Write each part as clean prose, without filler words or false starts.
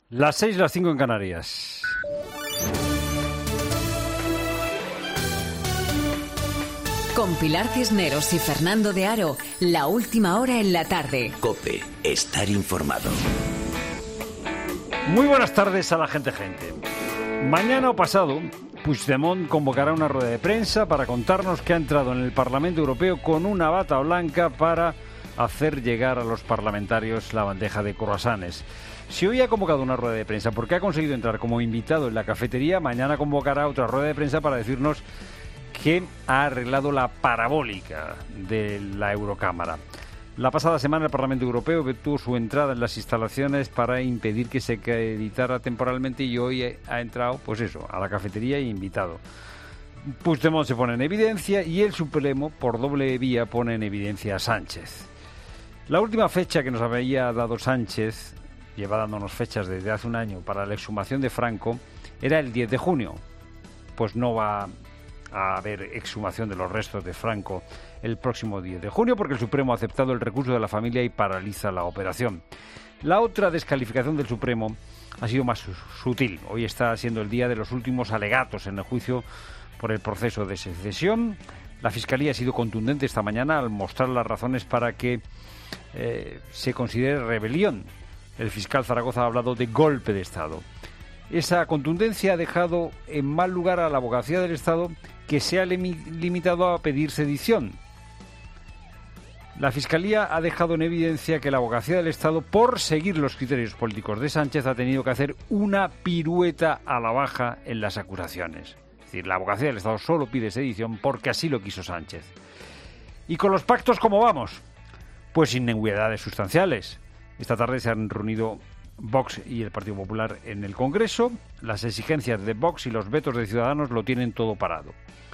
Las 6, las 5 en Canarias. Con Pilar Cisneros y Fernando de Aro, la última hora en la tarde. COPE, estar informado. Muy buenas tardes a la gente. Mañana o pasado, Puigdemont convocará una rueda de prensa para contarnos que ha entrado en el Parlamento Europeo con una bata blanca para hacer llegar a los parlamentarios la bandeja de croissants. Si hoy ha convocado una rueda de prensa porque ha conseguido entrar como invitado en la cafetería, mañana convocará otra rueda de prensa para decirnos que ha arreglado la parabólica de la Eurocámara. La pasada semana el Parlamento Europeo tuvo su entrada en las instalaciones para impedir que se acreditara temporalmente y hoy ha entrado, pues eso, a la cafetería e invitado. Puigdemont se pone en evidencia y el Supremo, por doble vía, pone en evidencia a Sánchez. La última fecha que nos había dado Sánchez, lleva dándonos fechas desde hace un año para la exhumación de Franco, era el 10 de junio. Pues no va a haber exhumación de los restos de Franco el próximo 10 de junio porque el Supremo ha aceptado el recurso de la familia y paraliza la operación. La otra descalificación del Supremo ha sido más sutil. Hoy está siendo el día de los últimos alegatos en el juicio por el proceso de secesión. La Fiscalía ha sido contundente esta mañana al mostrar las razones para que se considere rebelión. El fiscal Zaragoza ha hablado de golpe de Estado. Esa contundencia ha dejado en mal lugar a la abogacía del Estado, que se ha limitado a pedir sedición. La Fiscalía ha dejado en evidencia que la abogacía del Estado, por seguir los criterios políticos de Sánchez, ha tenido que hacer una pirueta a la baja en las acusaciones. Es decir, la abogacía del Estado solo pide sedición porque así lo quiso Sánchez. ¿Y con los pactos cómo vamos? Pues sin ningüedades sustanciales. Esta tarde se han reunido Vox y el Partido Popular en el Congreso. Las exigencias de Vox y los vetos de Ciudadanos lo tienen todo parado.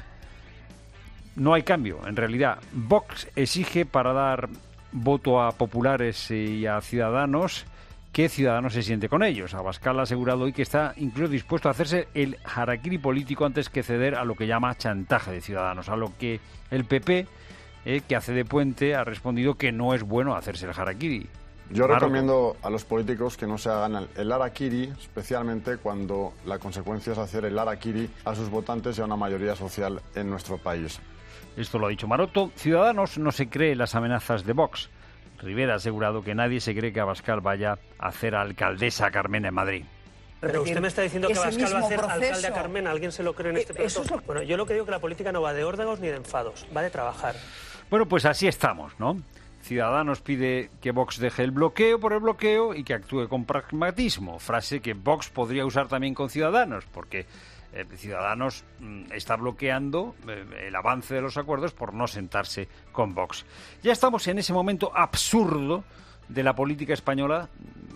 No hay cambio. En realidad, Vox exige para dar voto a populares y a Ciudadanos que Ciudadanos se siente con ellos. Abascal ha asegurado hoy que está incluso dispuesto a hacerse el harakiri político antes que ceder a lo que llama chantaje de Ciudadanos, a lo que el PP, que hace de puente, ha respondido que no es bueno hacerse el harakiri. Yo recomiendo a los políticos que no se hagan el harakiri, especialmente cuando la consecuencia es hacer el harakiri a sus votantes y a una mayoría social en nuestro país. Esto lo ha dicho Maroto. Ciudadanos no se cree las amenazas de Vox. Rivera ha asegurado que nadie se cree que Abascal vaya a hacer alcaldesa a Carmena en Madrid. Pero usted me está diciendo que Abascal va a hacer alcalde a Carmena. ¿Alguien se lo cree en este plato? Bueno, yo lo que digo es que la política no va de órdagos ni de enfados, va de trabajar. Bueno, pues así estamos, ¿no? Ciudadanos pide que Vox deje el bloqueo por el bloqueo y que actúe con pragmatismo, frase que Vox podría usar también con Ciudadanos, porque Ciudadanos está bloqueando el avance de los acuerdos por no sentarse con Vox. Ya estamos en ese momento absurdo de la política española,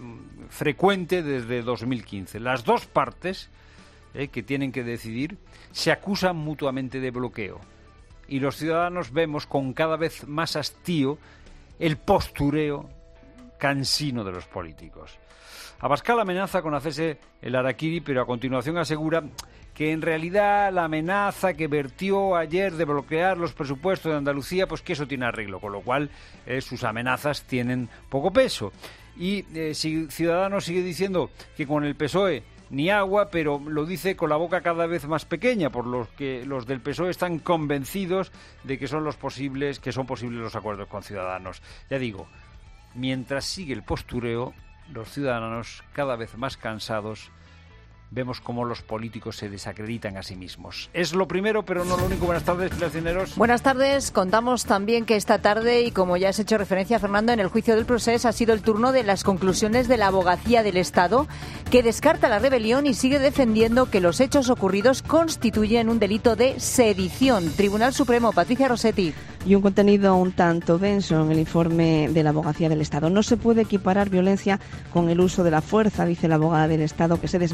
frecuente desde 2015. Las dos partes que tienen que decidir se acusan mutuamente de bloqueo y los ciudadanos vemos con cada vez más hastío el postureo cansino de los políticos. Abascal amenaza con hacerse el harakiri, pero a continuación asegura que en realidad la amenaza que vertió ayer de bloquear los presupuestos de Andalucía, pues que eso tiene arreglo, con lo cual sus amenazas tienen poco peso. Y si Ciudadanos sigue diciendo que con el PSOE ni agua, pero lo dice con la boca cada vez más pequeña, por lo que los del PSOE están convencidos de que son posibles los acuerdos con Ciudadanos. Ya digo, mientras sigue el postureo, los ciudadanos cada vez más cansados, vemos cómo los políticos se desacreditan a sí mismos. Es lo primero, pero no lo único. Buenas tardes, Pilar Cisneros. Buenas tardes. Contamos también que esta tarde, y como ya has hecho referencia, Fernando, en el juicio del Procés ha sido el turno de las conclusiones de la Abogacía del Estado, que descarta la rebelión y sigue defendiendo que los hechos ocurridos constituyen un delito de sedición. Tribunal Supremo, Patricia Rossetti. Y un contenido un tanto denso en el informe de la Abogacía del Estado. No se puede equiparar violencia con el uso de la fuerza, dice la abogada del Estado, que se desmarca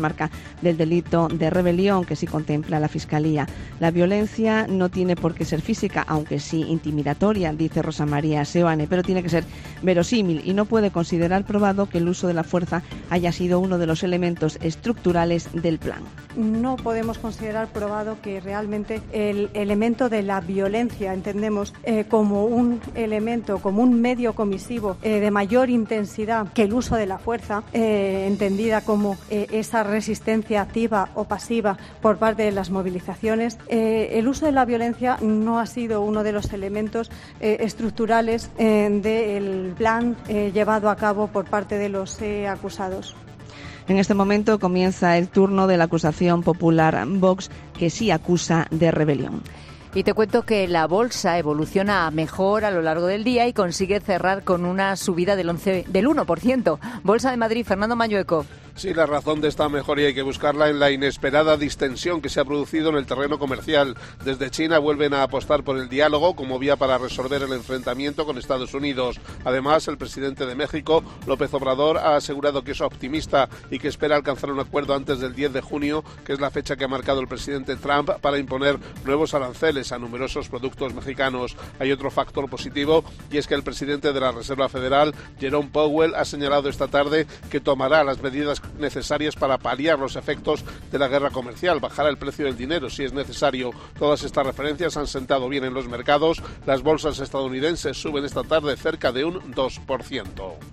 del delito de rebelión que sí contempla la Fiscalía. La violencia no tiene por qué ser física, aunque sí intimidatoria, dice Rosa María Seoane, pero tiene que ser verosímil y no puede considerar probado que el uso de la fuerza haya sido uno de los elementos estructurales del plan. No podemos considerar probado que realmente el elemento de la violencia entendemos como un elemento, como un medio comisivo de mayor intensidad que el uso de la fuerza, entendida como esa resistencia activa o pasiva por parte de las movilizaciones. El uso de la violencia no ha sido uno de los elementos estructurales del plan llevado a cabo por parte de los acusados. En este momento comienza el turno de la acusación popular Vox, que sí acusa de rebelión. Y te cuento que la bolsa evoluciona mejor a lo largo del día y consigue cerrar con una subida del 1%. Bolsa de Madrid, Fernando Mayueco. Sí, la razón de esta mejoría hay que buscarla en la inesperada distensión que se ha producido en el terreno comercial. Desde China vuelven a apostar por el diálogo como vía para resolver el enfrentamiento con Estados Unidos. Además, el presidente de México, López Obrador, ha asegurado que es optimista y que espera alcanzar un acuerdo antes del 10 de junio, que es la fecha que ha marcado el presidente Trump para imponer nuevos aranceles a numerosos productos mexicanos. Hay otro factor positivo y es que el presidente de la Reserva Federal, Jerome Powell, ha señalado esta tarde que tomará las medidas necesarias para paliar los efectos de la guerra comercial, bajará el precio del dinero si es necesario. Todas estas referencias han sentado bien en los mercados. Las bolsas estadounidenses suben esta tarde cerca de un 2%.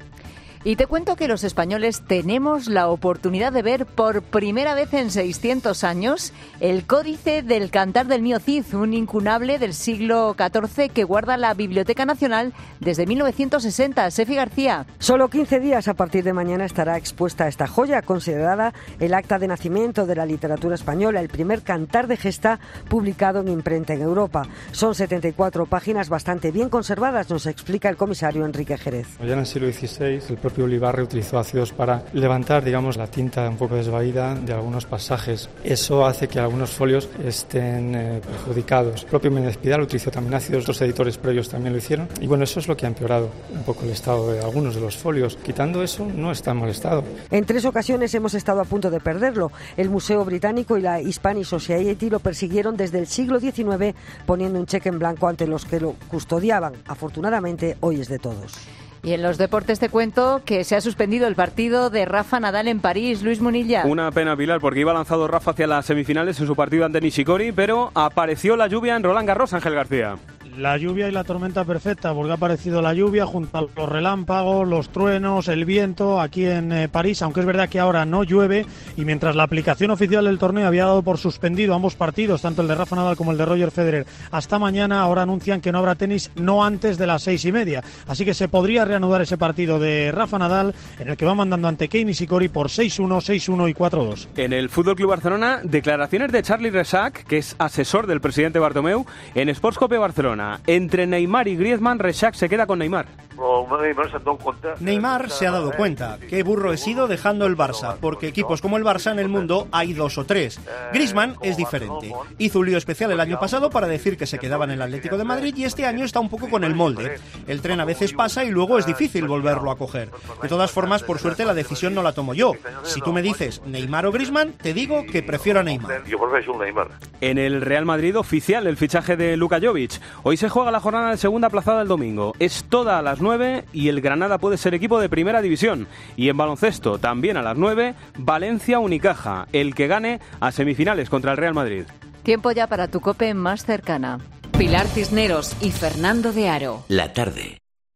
Y te cuento que los españoles tenemos la oportunidad de ver por primera vez en 600 años el Códice del Cantar del Mío Cid, un incunable del siglo XIV que guarda la Biblioteca Nacional desde 1960. Sefi García. Solo 15 días a partir de mañana estará expuesta esta joya, considerada el acta de nacimiento de la literatura española, el primer cantar de gesta publicado en imprenta en Europa. Son 74 páginas bastante bien conservadas, nos explica el comisario Enrique Jerez. Ya en el siglo XVI, el propio Ulibarri utilizó ácidos para levantar, digamos, la tinta un poco desvaída de algunos pasajes. Eso hace que algunos folios estén perjudicados. El propio Méndez Pidal utilizó también ácidos, otros editores previos también lo hicieron. Y bueno, eso es lo que ha empeorado un poco el estado de algunos de los folios. Quitando eso, no está en mal estado. En 3 ocasiones hemos estado a punto de perderlo. El Museo Británico y la Hispanic Society lo persiguieron desde el siglo XIX, poniendo un cheque en blanco ante los que lo custodiaban. Afortunadamente, hoy es de todos. Y en los deportes te cuento que se ha suspendido el partido de Rafa Nadal en París. Luis Munilla. Una pena, Pilar, porque iba lanzado Rafa hacia las semifinales en su partido ante Nishikori, pero apareció la lluvia en Roland Garros, Ángel García. La lluvia y la tormenta perfecta, porque ha aparecido la lluvia junto a los relámpagos, los truenos, el viento aquí en París, aunque es verdad que ahora no llueve, y mientras la aplicación oficial del torneo había dado por suspendido ambos partidos, tanto el de Rafa Nadal como el de Roger Federer, hasta mañana, ahora anuncian que no habrá tenis no antes de las 6:30, así que se podría reanudar ese partido de Rafa Nadal, en el que va mandando ante Kei Nishikori por 6-1, 6-1 y 4-2. En el Fútbol Club Barcelona, declaraciones de Charlie Rexach, que es asesor del presidente Bartomeu, en Sportscope Barcelona. Entre Neymar y Griezmann, Rexach se queda con Neymar. Neymar se ha dado cuenta. Qué burro he sido dejando el Barça, porque equipos como el Barça en el mundo hay 2 o 3. Griezmann es diferente. Hizo un lío especial el año pasado para decir que se quedaba en el Atlético de Madrid y este año está un poco con el molde. El tren a veces pasa y luego es difícil volverlo a coger. De todas formas, por suerte, la decisión no la tomo yo. Si tú me dices Neymar o Griezmann, te digo que prefiero a Neymar. En el Real Madrid, oficial el fichaje de Luka Jovic. Hoy se juega la jornada de segunda aplazada el domingo. Es toda a las 9 y el Granada puede ser equipo de primera división. Y en baloncesto, también a las 9, Valencia-Unicaja. El que gane a semifinales contra el Real Madrid. Tiempo ya para tu COPE más cercana. Pilar Cisneros y Fernando de Aro. La tarde.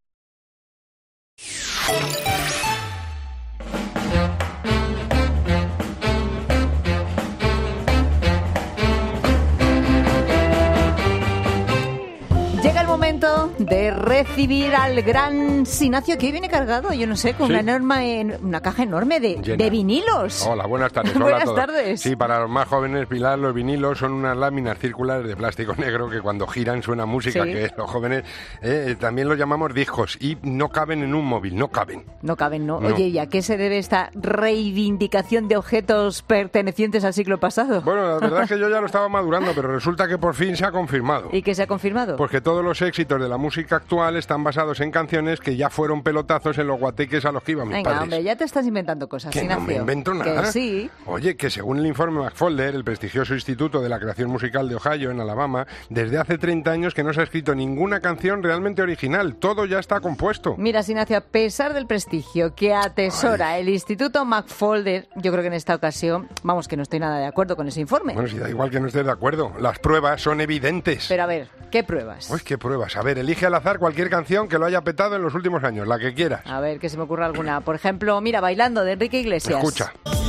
Llega el momento de recibir al gran Sinacio, que hoy viene cargado, yo no sé, con una caja enorme de vinilos. Hola, buenas tardes. Hola buenas a todos. tardes. Sí, para los más jóvenes, Pilar, los vinilos son unas láminas circulares de plástico negro que cuando giran suena música, ¿sí? Que los jóvenes también los llamamos discos y no caben en un móvil, no caben. No caben, no. Oye, ¿y a qué se debe esta reivindicación de objetos pertenecientes al siglo pasado? Bueno, la verdad es que yo ya lo estaba madurando, pero resulta que por fin se ha confirmado. ¿Y qué se ha confirmado? Pues que todos los éxitos de la música música actual están basados en canciones que ya fueron pelotazos en los guateques a los que iban mis padres. Venga, hombre, ya te estás inventando cosas, que Ignacio. no me invento nada. Que sí. Oye, que según el informe Macfolder, el prestigioso Instituto de la Creación Musical de Ohio, en Alabama, desde hace 30 años que no se ha escrito ninguna canción realmente original. Todo ya está compuesto. Mira, Ignacio, a pesar del prestigio que atesora el Instituto Macfolder, yo creo que en esta ocasión, vamos, que no estoy nada de acuerdo con ese informe. Bueno, si da igual que no estés de acuerdo. Las pruebas son evidentes. Pero a ver, ¿qué pruebas? Uy, ¿qué pruebas? A ver, elige al azar cualquier canción que lo haya petado en los últimos años, la que quieras. A ver, que se me ocurra alguna. Por ejemplo, mira, Bailando, de Enrique Iglesias. Escucha.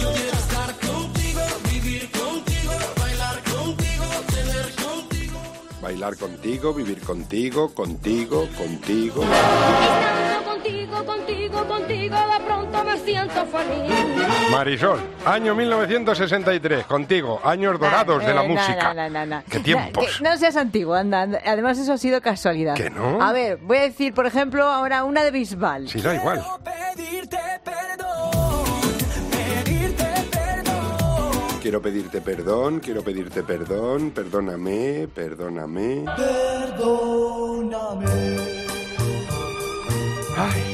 Bailar contigo, vivir contigo, contigo, contigo. Contigo, de pronto me siento feliz. Marisol, año 1963, contigo, años dorados de la música. No. ¿Qué tiempos? No seas antiguo, anda. Además, eso ha sido casualidad. ¿Que no? A ver, voy a decir, por ejemplo, ahora una de Bisbal. Sí, da igual. Quiero pedirte perdón, perdóname. Ay.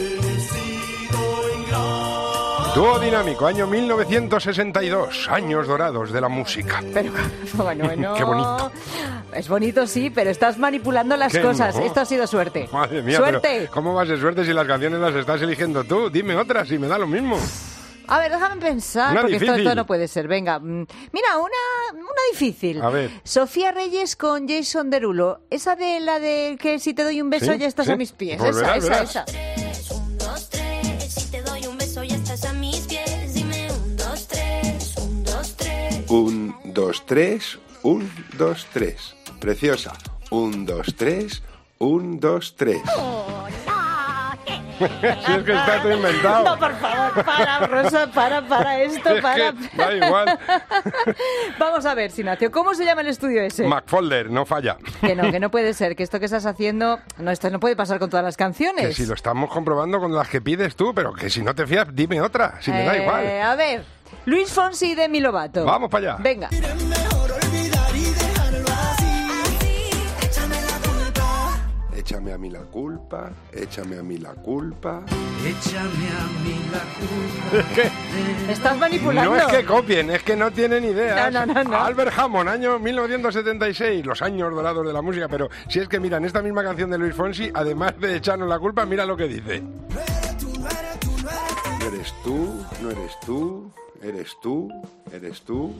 Dúo dinámico, año 1962, años dorados de la música. Pero bueno. Qué bonito. Es bonito, sí, pero estás manipulando las cosas. No? Esto ha sido suerte. Madre mía, ¡Suerte! Pero ¿cómo va a ser suerte si las canciones las estás eligiendo tú? Dime otras y me da lo mismo. A ver, déjame pensar, Una porque difícil. esto no puede ser. Venga, mira, una difícil. A ver. Sofía Reyes con Jason Derulo. Esa de la de que si te doy un beso ¿Sí? ya estás ¿Sí? a mis pies. Pues verás. Esa. 1, 2, 3, si te doy un beso ya estás a mis pies. Dime 1, 2, 3, 1, 2, 3. 1, 2, 3, 1, 2, 3. Preciosa. 1, 2, 3, 1, 2, 3. Si es que está todo inventado. No, por favor, para, Rosa, para esto, Es para. que da igual. Vamos a ver, Ignacio, ¿cómo se llama el estudio ese? Macfolder, no falla. Que no puede ser, que esto que estás haciendo, esto no puede pasar con todas las canciones. Que si lo estamos comprobando con las que pides tú, pero que si no te fías, dime otra, si me da igual. A ver, Luis Fonsi y Demi Lovato. Vamos para allá. Venga. Échame a mí la culpa, échame a mí la culpa. Échame a mí la culpa. Es que estás manipulando. no es que copien, es que no tienen ideas. No. Albert Hammond, año 1976, los años dorados de la música. Pero si es que mira, en esta misma canción de Luis Fonsi, además de echarnos la culpa, mira lo que dice. No eres tú, no eres tú, eres tú, eres tú.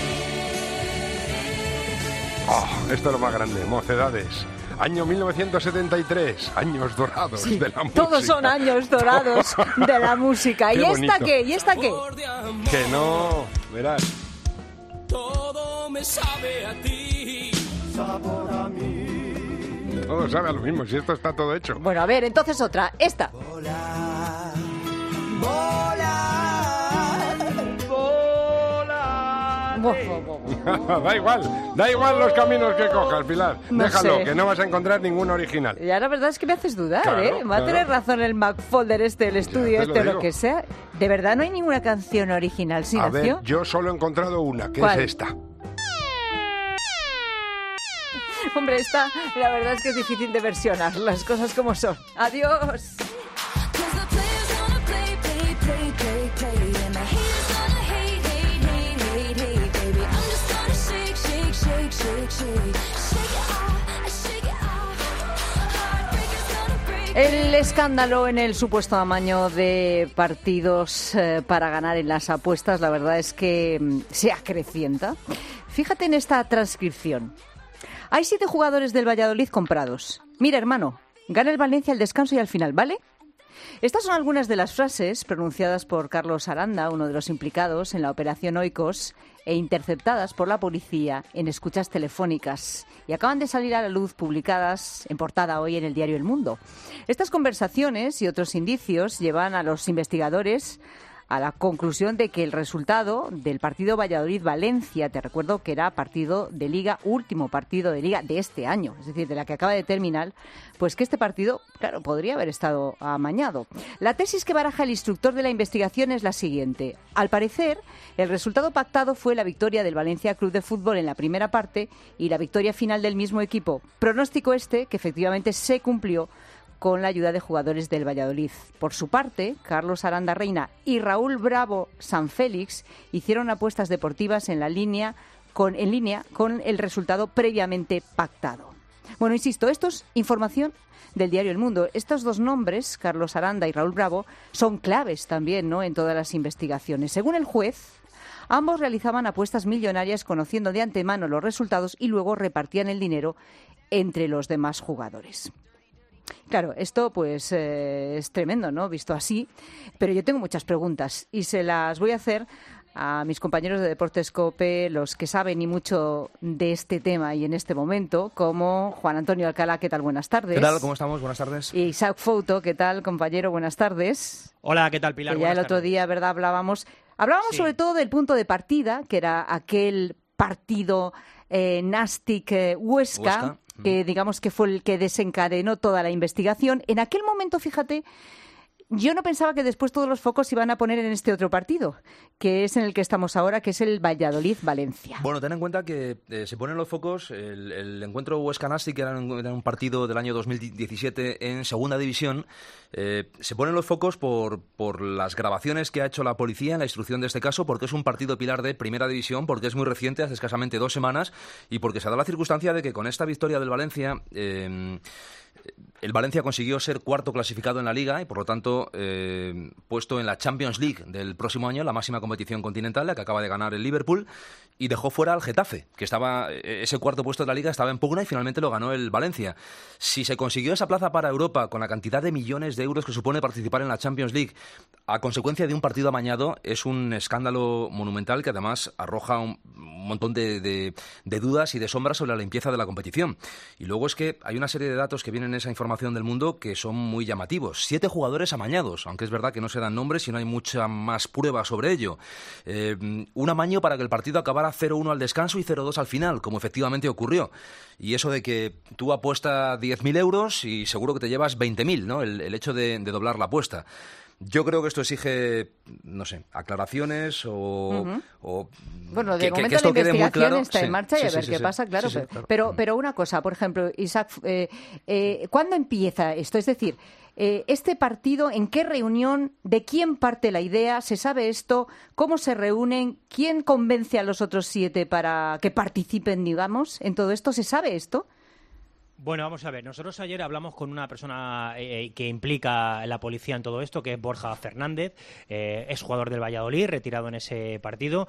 Oh, esto es lo más grande, Mocedades. Año 1973, años dorados de la música. Todos son años dorados de la música. Qué ¿Y esta bonito. qué? ¿Y esta qué? Que no, verás. Todo me sabe a ti. Sabor a mí. Todo sabe a lo mismo, si esto está todo hecho. Bueno, a ver, entonces otra. Esta. Da igual los caminos que cojas, Pilar. No Déjalo, sé. que no vas a encontrar ninguna original. Y ahora la verdad es que me haces dudar, Claro, ¿eh? Va a claro. tener razón el Macfolder el estudio te lo o lo digo. que sea. De verdad no hay ninguna canción original, ¿sí, A ver, Ignacio? yo solo he encontrado una, que ¿Cuál? es esta. Hombre, esta, la verdad es que es difícil de versionar, las cosas como son. ¡Adiós! El escándalo en el supuesto amaño de partidos para ganar en las apuestas, la verdad es que se acrecienta. Fíjate en esta transcripción. Hay 7 jugadores del Valladolid comprados. Mira, hermano, gana el Valencia al descanso y al final, ¿vale? Estas son algunas de las frases pronunciadas por Carlos Aranda, uno de los implicados en la operación Oikos, e interceptadas por la policía en escuchas telefónicas. Y acaban de salir a la luz, publicadas en portada hoy en el diario El Mundo. Estas conversaciones y otros indicios llevan a los investigadores a la conclusión de que el resultado del partido Valladolid-Valencia, te recuerdo que era partido de Liga, último partido de Liga de este año, es decir, de la que acaba de terminar, pues que este partido, claro, podría haber estado amañado. La tesis que baraja el instructor de la investigación es la siguiente. Al parecer, el resultado pactado fue la victoria del Valencia Club de Fútbol en la primera parte y la victoria final del mismo equipo. Pronóstico que efectivamente se cumplió con la ayuda de jugadores del Valladolid. Por su parte, Carlos Aranda Reina y Raúl Bravo Sanfélix hicieron apuestas deportivas en línea con el resultado previamente pactado. Bueno, insisto, esto es información del diario El Mundo. Estos dos nombres, Carlos Aranda y Raúl Bravo, son claves también, ¿no?, en todas las investigaciones. Según el juez, ambos realizaban apuestas millonarias conociendo de antemano los resultados y luego repartían el dinero entre los demás jugadores. Claro, esto pues es tremendo, ¿no?, visto así, pero yo tengo muchas preguntas y se las voy a hacer a mis compañeros de Deportes COPE, los que saben y mucho de este tema y en este momento, como Juan Antonio Alcalá. ¿Qué tal? Buenas tardes. ¿Qué tal? ¿Cómo estamos? Buenas tardes. Y Isaac Fouto. ¿Qué tal, compañero? Buenas tardes. Hola, ¿qué tal, Pilar? Que ya el otro día, ¿verdad?, hablábamos sí, sobre todo del punto de partida, que era aquel partido Nastic-Huesca, que digamos que fue el que desencadenó toda la investigación. En aquel momento, fíjate, yo no pensaba que después todos los focos se iban a poner en este otro partido, que es en el que estamos ahora, que es el Valladolid-Valencia. Bueno, ten en cuenta que se ponen los focos, el encuentro Huesca-Nastic, que era un partido del año 2017 en Segunda División, se ponen los focos por las grabaciones que ha hecho la policía en la instrucción de este caso, porque es un partido pilar de Primera División, porque es muy reciente, hace escasamente 2 semanas, y porque se da la circunstancia de que con esta victoria del Valencia el Valencia consiguió ser cuarto clasificado en la Liga y, por lo tanto, puesto en la Champions League del próximo año, la máxima competición continental, la que acaba de ganar el Liverpool, y dejó fuera al Getafe, que estaba ese cuarto puesto de la Liga estaba en pugna y finalmente lo ganó el Valencia. Si se consiguió esa plaza para Europa con la cantidad de millones de euros que supone participar en la Champions League a consecuencia de un partido amañado, es un escándalo monumental que además arroja un montón de dudas y de sombras sobre la limpieza de la competición. Y luego es que hay una serie de datos que vienen en esa información del Mundo que son muy llamativos. 7 jugadores amañados, aunque es verdad que no se dan nombres y no hay mucha más prueba sobre ello. Un amaño para que el partido acabara 0-1 al descanso y 0-2 al final, como efectivamente ocurrió. Y eso de que tú apuestas 10.000 euros y seguro que te llevas 20.000, ¿no? El hecho de doblar la apuesta. Yo creo que esto exige, no sé, aclaraciones o bueno, de que momento esto la quede muy claro. investigación está en marcha y a ver qué pasa, claro. Pero una cosa, por ejemplo, Isaac, ¿cuándo empieza esto? Es decir, este partido, ¿en qué reunión? ¿De quién parte la idea? ¿Se sabe esto? ¿Cómo se reúnen? ¿Quién convence a los otros 7 para que participen, digamos, en todo esto? ¿Se sabe esto? Bueno, vamos a ver. Nosotros ayer hablamos con una persona que implica a la policía en todo esto, que es Borja Fernández, es jugador del Valladolid, retirado en ese partido.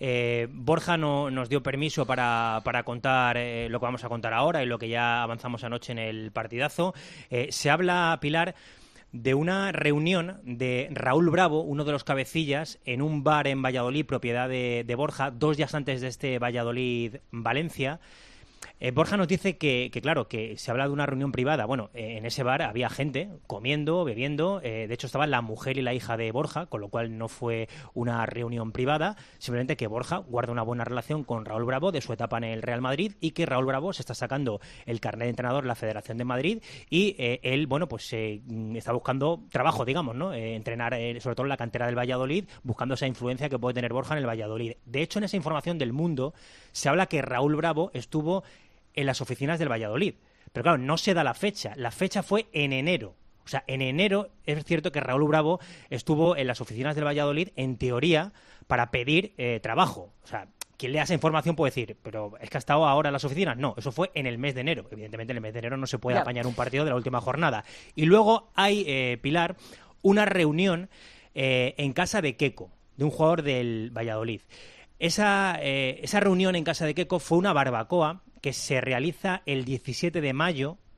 Borja nos dio permiso para contar lo que vamos a contar ahora y lo que ya avanzamos anoche en el partidazo. Se habla, Pilar, de una reunión de Raúl Bravo, uno de los cabecillas, en un bar en Valladolid, propiedad de Borja, 2 días antes de este Valladolid-Valencia. Borja nos dice que claro, que se habla de una reunión privada. Bueno, en ese bar había gente comiendo, bebiendo. De hecho, estaban la mujer y la hija de Borja, con lo cual no fue una reunión privada. Simplemente que Borja guarda una buena relación con Raúl Bravo de su etapa en el Real Madrid y que Raúl Bravo se está sacando el carnet de entrenador de la Federación de Madrid y él, bueno, pues está buscando trabajo, digamos, ¿no? Entrenar sobre todo en la cantera del Valladolid, buscando esa influencia que puede tener Borja en el Valladolid. De hecho, en esa información del Mundo se habla que Raúl Bravo estuvo en las oficinas del Valladolid. Pero claro, no se da la fecha. La fecha fue en enero. O sea, en enero es cierto que Raúl Bravo estuvo en las oficinas del Valladolid, en teoría, para pedir trabajo. O sea, quien lea esa información puede decir, pero ¿es que ha estado ahora en las oficinas? No, eso fue en el mes de enero. Evidentemente, en el mes de enero no se puede apañar un partido de la última jornada. Y luego hay, Pilar, una reunión en casa de Queco, de un jugador del Valladolid. Esa reunión en casa de Queco fue una barbacoa que se realiza el 17 de mayo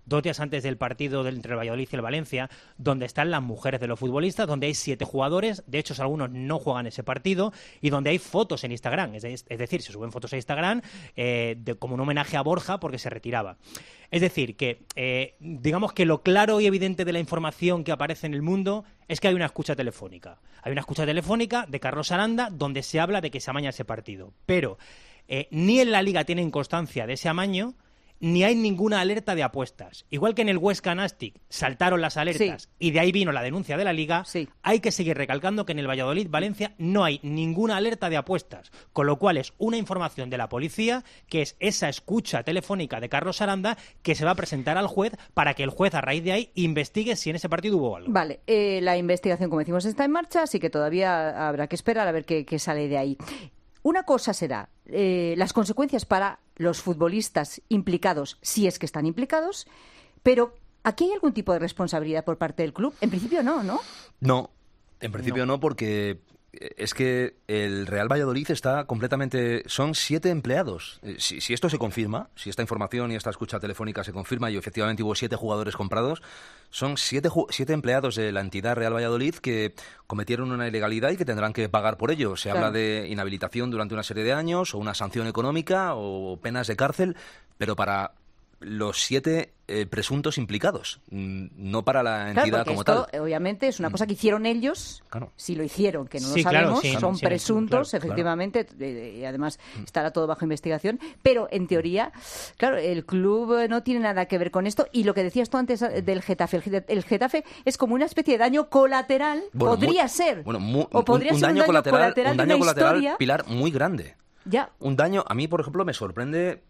2 días antes del partido entre el Valladolid y el Valencia, donde están las mujeres de los futbolistas, donde hay 7 jugadores, de hecho algunos no juegan ese partido, y donde hay fotos en Instagram, es decir, se suben fotos a Instagram como un homenaje a Borja porque se retiraba. Es decir, que digamos que lo claro y evidente de la información que aparece en el mundo es que hay una escucha telefónica. Hay una escucha telefónica de Carlos Aranda donde se habla de que se amaña ese partido. Pero ni en la Liga tienen constancia de ese amaño, ni hay ninguna alerta de apuestas. Igual que en el Huesca Nastic saltaron las alertas y de ahí vino la denuncia de la Liga, hay que seguir recalcando que en el Valladolid-Valencia no hay ninguna alerta de apuestas, con lo cual es una información de la policía, que es esa escucha telefónica de Carlos Aranda, que se va a presentar al juez para que el juez a raíz de ahí investigue si en ese partido hubo algo. Vale, la investigación, como decimos, está en marcha, así que todavía habrá que esperar a ver qué sale de ahí. Una cosa será las consecuencias para los futbolistas implicados, si es que están implicados, pero ¿aquí hay algún tipo de responsabilidad por parte del club? En principio no, ¿no? No, en principio no, porque es que el Real Valladolid está completamente... Son 7 empleados. Si esto se confirma, si esta información y esta escucha telefónica se confirma y efectivamente hubo 7 jugadores comprados, son 7 empleados de la entidad Real Valladolid que cometieron una ilegalidad y que tendrán que pagar por ello. Se habla de inhabilitación durante una serie de años o una sanción económica o penas de cárcel, pero para los 7 presuntos implicados, no para la entidad como esto, tal. Obviamente es una cosa que hicieron ellos, si lo hicieron, que no lo sabemos, son presuntos, efectivamente, y además estará todo bajo investigación, pero en teoría, claro, el club no tiene nada que ver con esto, y lo que decías tú antes del Getafe, el Getafe es como una especie de daño colateral, podría ser un daño colateral de una historia, Pilar, muy grande. Ya. Un daño, a mí, por ejemplo, me sorprende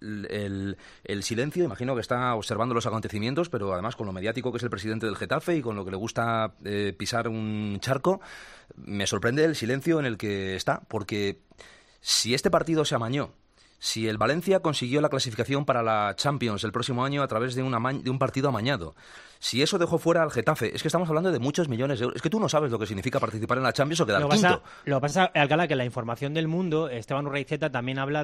el silencio, imagino que está observando los acontecimientos, pero además con lo mediático que es el presidente del Getafe y con lo que le gusta pisar un charco, me sorprende el silencio en el que está, porque si este partido se amañó, si el Valencia consiguió la clasificación para la Champions el próximo año a través de un partido amañado, si eso dejó fuera al Getafe, es que estamos hablando de muchos millones de euros. Es que tú no sabes lo que significa participar en la Champions o quedar quinto. Lo que pasa, Alcalá, que la información del mundo, Esteban Urreizeta también habla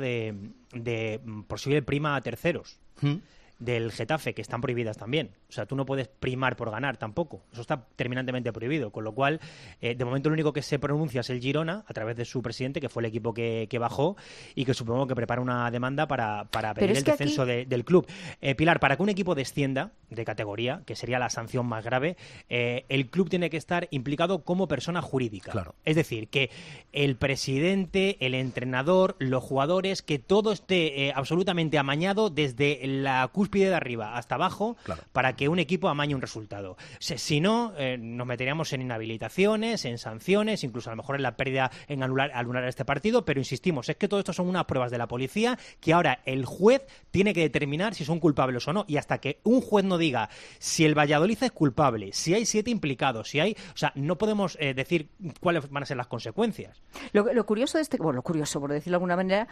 de posible prima a terceros. Del Getafe, que están prohibidas también. O sea, tú no puedes primar por ganar tampoco. Eso está terminantemente prohibido. Con lo cual, de momento lo único que se pronuncia es el Girona, a través de su presidente, que fue el equipo que bajó y que supongo que prepara una demanda para pedir el descenso del club. Pilar, para que un equipo descienda de categoría, que sería la sanción más grave, el club tiene que estar implicado como persona jurídica. Claro. Es decir, que el presidente, el entrenador, los jugadores, que todo esté absolutamente amañado desde la cúspide de arriba hasta abajo, para que un equipo amañe un resultado. Si no, nos meteríamos en inhabilitaciones, en sanciones, incluso a lo mejor en la pérdida, en anular este partido, pero insistimos, es que todo esto son unas pruebas de la policía que ahora el juez tiene que determinar si son culpables o no, y hasta que un juez no diga si el Valladolid es culpable, si hay 7 implicados, o sea, no podemos decir cuáles van a ser las consecuencias. Lo curioso de lo curioso, por decirlo de alguna manera,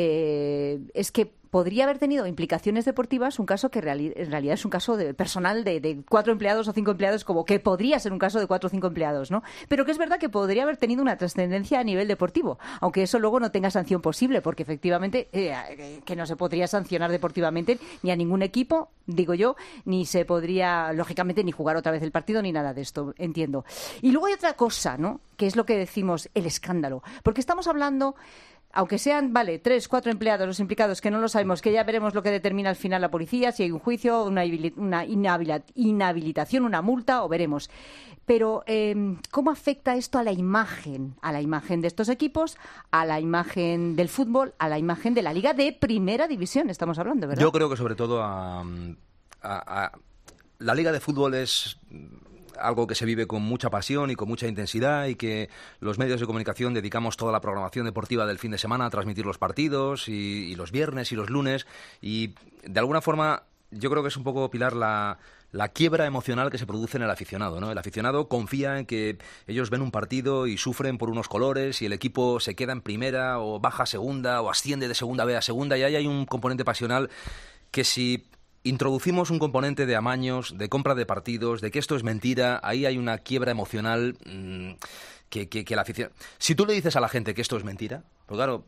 es que podría haber tenido implicaciones deportivas un caso que en realidad es un caso de personal de 4 empleados o 5 empleados, como que podría ser un caso de 4 o 5 empleados, ¿no? Pero que es verdad que podría haber tenido una trascendencia a nivel deportivo, aunque eso luego no tenga sanción posible, porque efectivamente que no se podría sancionar deportivamente ni a ningún equipo, digo yo, ni se podría, lógicamente, ni jugar otra vez el partido ni nada de esto, entiendo. Y luego hay otra cosa, ¿no?, que es lo que decimos, el escándalo, porque estamos hablando... Aunque sean, 3, 4 empleados los implicados, que no lo sabemos, que ya veremos lo que determina al final la policía, si hay un juicio, una inhabilitación, una multa, o veremos. Pero, ¿cómo afecta esto a la imagen de estos equipos, a la imagen del fútbol, a la imagen de la Liga de Primera División? Estamos hablando, ¿verdad? Yo creo que sobre todo la Liga de Fútbol es... algo que se vive con mucha pasión y con mucha intensidad, y que los medios de comunicación dedicamos toda la programación deportiva del fin de semana a transmitir los partidos y los viernes y los lunes, y de alguna forma yo creo que es un poco, Pilar, la quiebra emocional que se produce en el aficionado, ¿no? El aficionado confía en que ellos ven un partido y sufren por unos colores, y el equipo se queda en primera o baja a segunda o asciende de segunda B a segunda, y ahí hay un componente pasional que, si introducimos un componente de amaños, de compra de partidos, de que esto es mentira, ahí hay una quiebra emocional que la afición... Si tú le dices a la gente que esto es mentira, pues claro,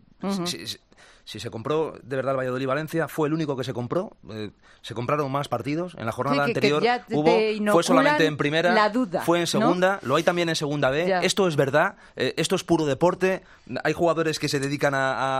si se compró de verdad el Valladolid-Valencia, fue el único que se compró. Se compraron más partidos. En la jornada anterior fue solamente en primera, la duda, fue en segunda, ¿no? Lo hay también en segunda B. Ya. Esto es verdad, esto es puro deporte. Hay jugadores que se dedican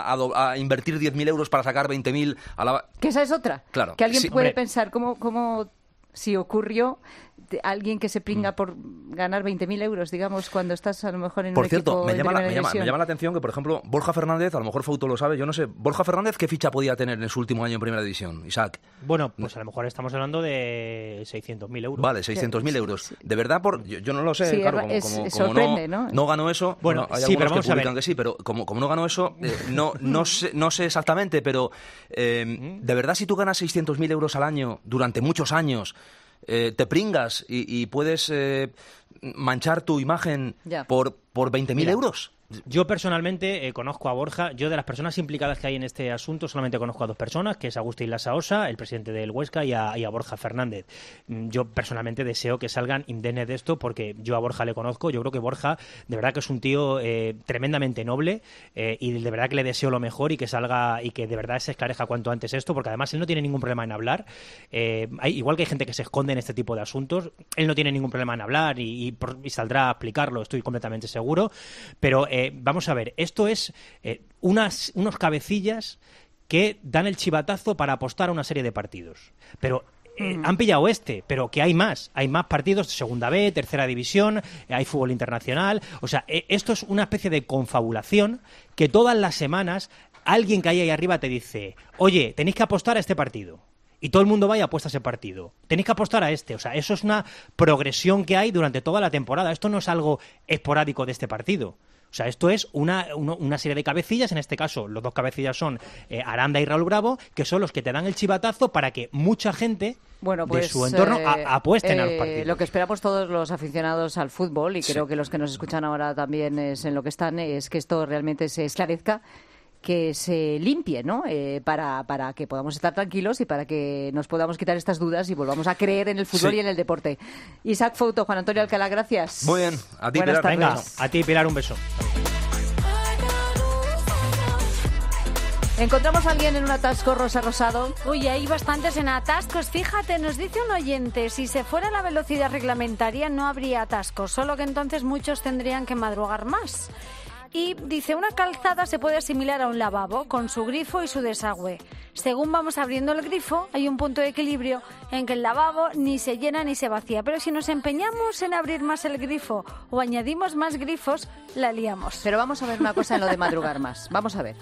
a invertir 10.000 euros para sacar 20.000 a la... Que esa es otra. Claro. Que alguien puede pensar cómo si ocurrió... alguien que se pringa por ganar 20.000 euros, digamos, cuando estás a lo mejor en por un cierto, equipo me llama la atención que, por ejemplo, Borja Fernández, a lo mejor Fauto lo sabe, yo no sé, Borja Fernández, ¿qué ficha podía tener en su último año en Primera División, Isaac? Bueno, pues a lo mejor estamos hablando de 600.000 euros. Vale, 600.000 euros. Sí. De verdad, yo no lo sé, sí, claro, sorprende, no ganó eso, bueno, hay sí, algunos que publican que sí, pero como no ganó eso, no sé exactamente, pero de verdad, si tú ganas 600.000 euros al año durante muchos años, te pringas y puedes manchar tu imagen por 20.000 euros. Yo personalmente conozco a Borja. Yo de las personas implicadas que hay en este asunto solamente conozco a dos personas, que es Agustín Lasaosa, el presidente del Huesca, y a Borja Fernández. Yo personalmente deseo que salgan indemnes de esto porque yo a Borja le conozco. Yo creo que Borja de verdad que es un tío tremendamente noble y de verdad que le deseo lo mejor y que salga y que de verdad se esclarezca cuanto antes esto, porque además él no tiene ningún problema en hablar. Igual que hay gente que se esconde en este tipo de asuntos, él no tiene ningún problema en hablar y saldrá a explicarlo, estoy completamente seguro. Pero vamos a ver, esto es unos cabecillas que dan el chivatazo para apostar a una serie de partidos. Pero han pillado pero que hay más partidos de segunda B, tercera división, hay fútbol internacional. O sea, esto es una especie de confabulación que todas las semanas alguien que hay ahí arriba te dice, oye, tenéis que apostar a este partido. Y todo el mundo va y apuesta a ese partido. Tenéis que apostar a este. O sea, eso es una progresión que hay durante toda la temporada. Esto no es algo esporádico de este partido. O sea, esto es una serie de cabecillas, en este caso los dos cabecillas son Aranda y Raúl Bravo, que son los que te dan el chivatazo para que mucha gente de su entorno apuesten a los partidos. Lo que esperamos todos los aficionados al fútbol, y creo que los que nos escuchan ahora también es en lo que están, es que esto realmente se esclarezca, que se limpie, ¿no? Para que podamos estar tranquilos y para que nos podamos quitar estas dudas y volvamos a creer en el fútbol y en el deporte. Isaac Fouto, Juan Antonio Alcalá, gracias. Muy bien, a ti, Buenas Pilar. Venga, a ti, Pilar, un beso. ¿Encontramos a alguien en un atasco, Rosa Rosado? Uy, hay bastantes en atascos. Fíjate, nos dice un oyente, si se fuera la velocidad reglamentaria no habría atascos, solo que entonces muchos tendrían que madrugar más. Y dice, una calzada se puede asimilar a un lavabo con su grifo y su desagüe. Según vamos abriendo el grifo, hay un punto de equilibrio en que el lavabo ni se llena ni se vacía. Pero si nos empeñamos en abrir más el grifo o añadimos más grifos, la liamos. Pero vamos a ver una cosa en lo de madrugar más. Vamos a ver.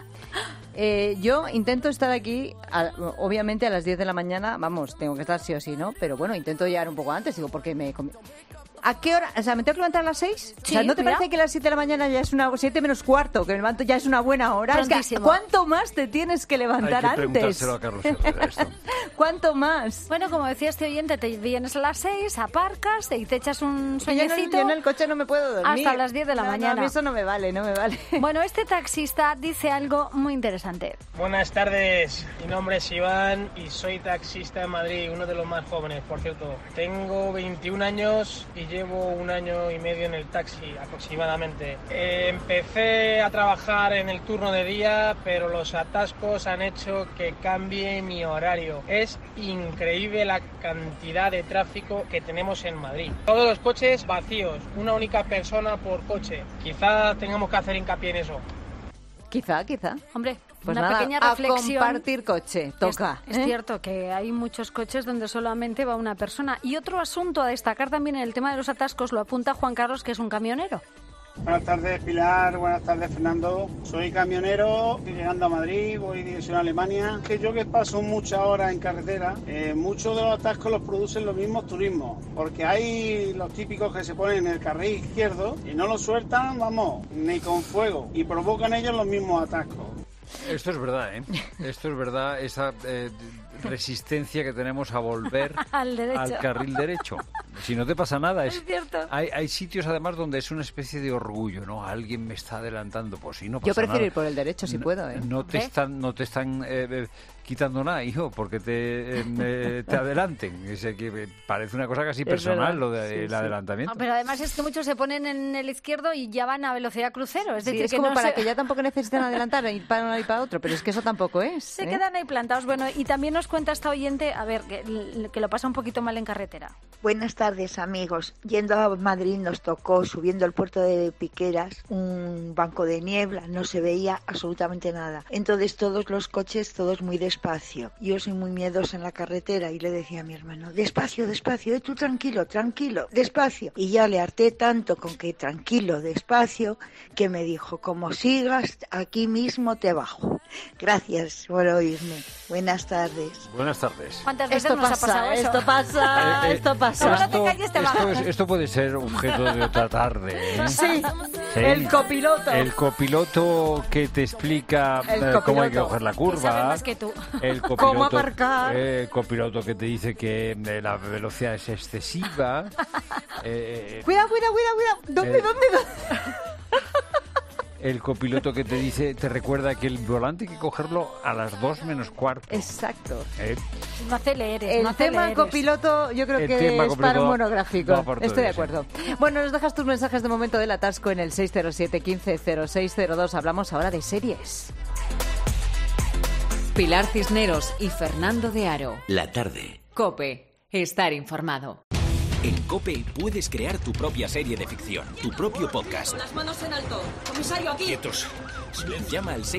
Yo intento estar aquí, obviamente a las 10 de la mañana, vamos, tengo que estar sí o sí, ¿no? Pero bueno, intento llegar un poco antes, digo, porque ¿a qué hora? O sea, ¿me tengo que levantar a las 6? Sí, o sea, ¿no te parece que a las 7 de la mañana ya es 7 menos cuarto, que me levanto ya es una buena hora? Es que, ¿cuánto más te tienes que levantar antes? Hay que preguntárselo a Carlos Herrera esto. ¿Cuánto más? Bueno, como decía este oyente, te vienes a las 6, aparcas y te echas un sueñecito. Yo en el coche no me puedo dormir. Hasta las 10 de la mañana. No, a mí eso no me vale. Bueno, este taxista dice algo muy interesante. Buenas tardes, mi nombre es Iván y soy taxista en Madrid, uno de los más jóvenes, por cierto. Tengo 21 años y llevo un año y medio en el taxi aproximadamente. Empecé a trabajar en el turno de día, pero los atascos han hecho que cambie mi horario. Es increíble la cantidad de tráfico que tenemos en Madrid. Todos los coches vacíos, una única persona por coche. Quizá tengamos que hacer hincapié en eso. Quizá. Hombre, pues una pequeña reflexión. A compartir coche, toca. Es cierto que hay muchos coches donde solamente va una persona. Y otro asunto a destacar también en el tema de los atascos lo apunta Juan Carlos, que es un camionero. Buenas tardes, Pilar. Buenas tardes, Fernando. Soy camionero, estoy llegando a Madrid, voy dirección a Alemania. Yo que paso muchas horas en carretera, muchos de los atascos los producen los mismos turismos, porque hay los típicos que se ponen en el carril izquierdo y no los sueltan, ni con fuego, y provocan ellos los mismos atascos. Esto es verdad, ¿eh? Esto es verdad, esa resistencia que tenemos a volver al carril derecho. Si no te pasa nada. Es cierto. Hay sitios además donde es una especie de orgullo, ¿no? Alguien me está adelantando, pues sí, no pasa Yo prefiero nada. ir por el derecho si puedo, ¿eh? No te están quitando nada, hijo, porque te adelanten. Que parece una cosa casi personal lo del adelantamiento. No, pero además es que muchos se ponen en el izquierdo y ya van a velocidad crucero. Es decir, es que como no para que ya tampoco necesitan adelantar, ir para uno y para otro, pero es que eso tampoco es. Se quedan ahí plantados. Bueno, y también nos cuenta esta oyente, a ver, que lo pasa un poquito mal en carretera. Buenas tardes, amigos. Yendo a Madrid nos tocó, subiendo el puerto de Piqueras, un banco de niebla, no se veía absolutamente nada. Entonces todos los coches, todos muy despacio. Yo soy muy miedosa en la carretera y le decía a mi hermano, despacio, despacio, tú tranquilo, tranquilo, despacio. Y ya le harté tanto con que tranquilo, despacio, que me dijo, como sigas, aquí mismo te bajo. Gracias por oírme. Buenas tardes. Buenas tardes. ¿Cuántas veces nos ha pasado eso? Esto pasa. Esto puede ser objeto de otra tarde, ¿eh? Sí, el copiloto. El copiloto que te explica cómo hay que coger la curva. Que sabe más que tú. El copiloto, cómo aparcar. El copiloto que te dice que la velocidad es excesiva. Cuidado. ¿Dónde? El copiloto que te dice, te recuerda que el volante hay que cogerlo a las 2 menos cuarto. Exacto. No aceleres. El tema copiloto yo creo que es para un monográfico. Estoy de acuerdo. Bueno, nos dejas tus mensajes de momento del atasco en el 607 15 0602. Hablamos ahora de series. Pilar Cisneros y Fernando de Aro. La tarde. COPE. Estar informado. En COPE puedes crear tu propia serie de ficción, tu propio podcast. Las manos en alto. Comisario, aquí. Quietos. Llama al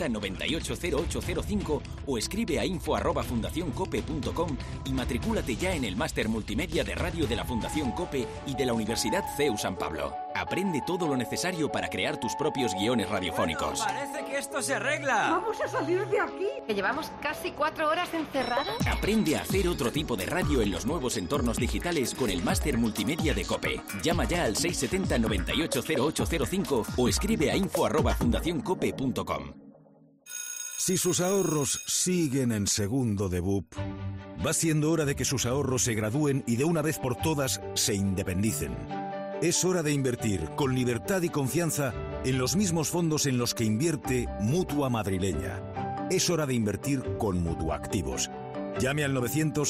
670-980805 o escribe a info@fundacioncope.com y matricúlate ya en el máster multimedia de radio de la Fundación COPE y de la Universidad CEU San Pablo. Aprende todo lo necesario para crear tus propios guiones radiofónicos. Parece que esto se arregla. Vamos a salir de aquí. Que llevamos casi 4 horas encerrados. Aprende a hacer otro tipo de radio en los nuevos entornos digitales con el máster multimedia de COPE. Llama ya al 670-980805 o escribe a info@fundacioncope.com. Si sus ahorros siguen en segundo de BUP, va siendo hora de que sus ahorros se gradúen y de una vez por todas se independicen. Es hora de invertir con libertad y confianza en los mismos fondos en los que invierte Mutua Madrileña. Es hora de invertir con Mutuactivos. Llame al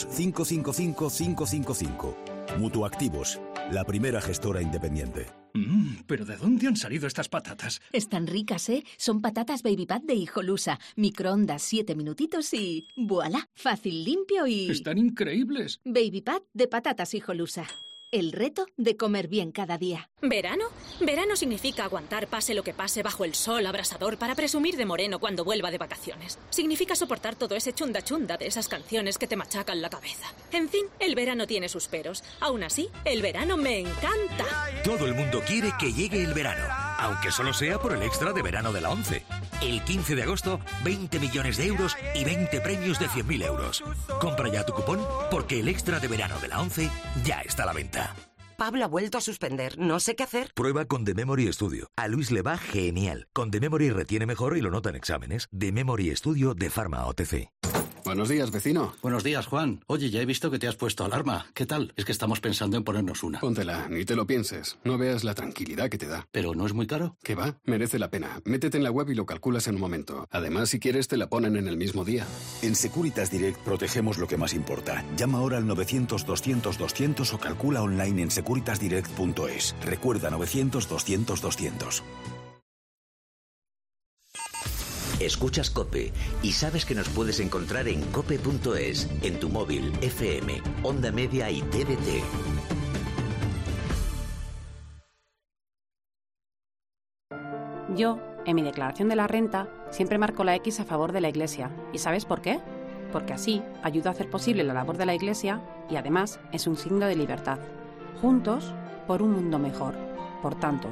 900-555-555. Mutuactivos, la primera gestora independiente. ¿Pero de dónde han salido estas patatas? Están ricas, ¿eh? Son patatas Baby Pat de Hijolusa. Microondas 7 minutitos y... ¡voilá! Fácil, limpio y... ¡Están increíbles! Baby Pat de patatas Hijolusa. El reto de comer bien cada día. ¿Verano? Verano significa aguantar pase lo que pase bajo el sol abrasador para presumir de moreno cuando vuelva de vacaciones. Significa soportar todo ese chunda chunda de esas canciones que te machacan la cabeza. En fin, el verano tiene sus peros. Aún así, el verano me encanta. Todo el mundo quiere que llegue el verano, aunque solo sea por el extra de verano de la ONCE. El 15 de agosto, 20 millones de euros y 20 premios de 100.000 euros. Compra ya tu cupón porque el extra de verano de la ONCE ya está a la venta. Pablo ha vuelto a suspender. No sé qué hacer. Prueba con The Memory Studio. A Luis le va genial. Con The Memory retiene mejor y lo nota en exámenes. The Memory Studio de Pharma OTC. Buenos días, vecino. Buenos días, Juan. Oye, ya he visto que te has puesto alarma. ¿Qué tal? Es que estamos pensando en ponernos una. Póntela, ni te lo pienses. No veas la tranquilidad que te da. ¿Pero no es muy caro? ¿Qué va? Merece la pena. Métete en la web y lo calculas en un momento. Además, si quieres, te la ponen en el mismo día. En Securitas Direct protegemos lo que más importa. Llama ahora al 900-200-200 o calcula online en securitasdirect.es. Recuerda 900-200-200. Escuchas COPE y sabes que nos puedes encontrar en cope.es, en tu móvil, FM, Onda Media y TDT. Yo, en mi declaración de la renta, siempre marco la X a favor de la Iglesia. ¿Y sabes por qué? Porque así ayudo a hacer posible la labor de la Iglesia y además es un signo de libertad. Juntos, por un mundo mejor. Por tantos.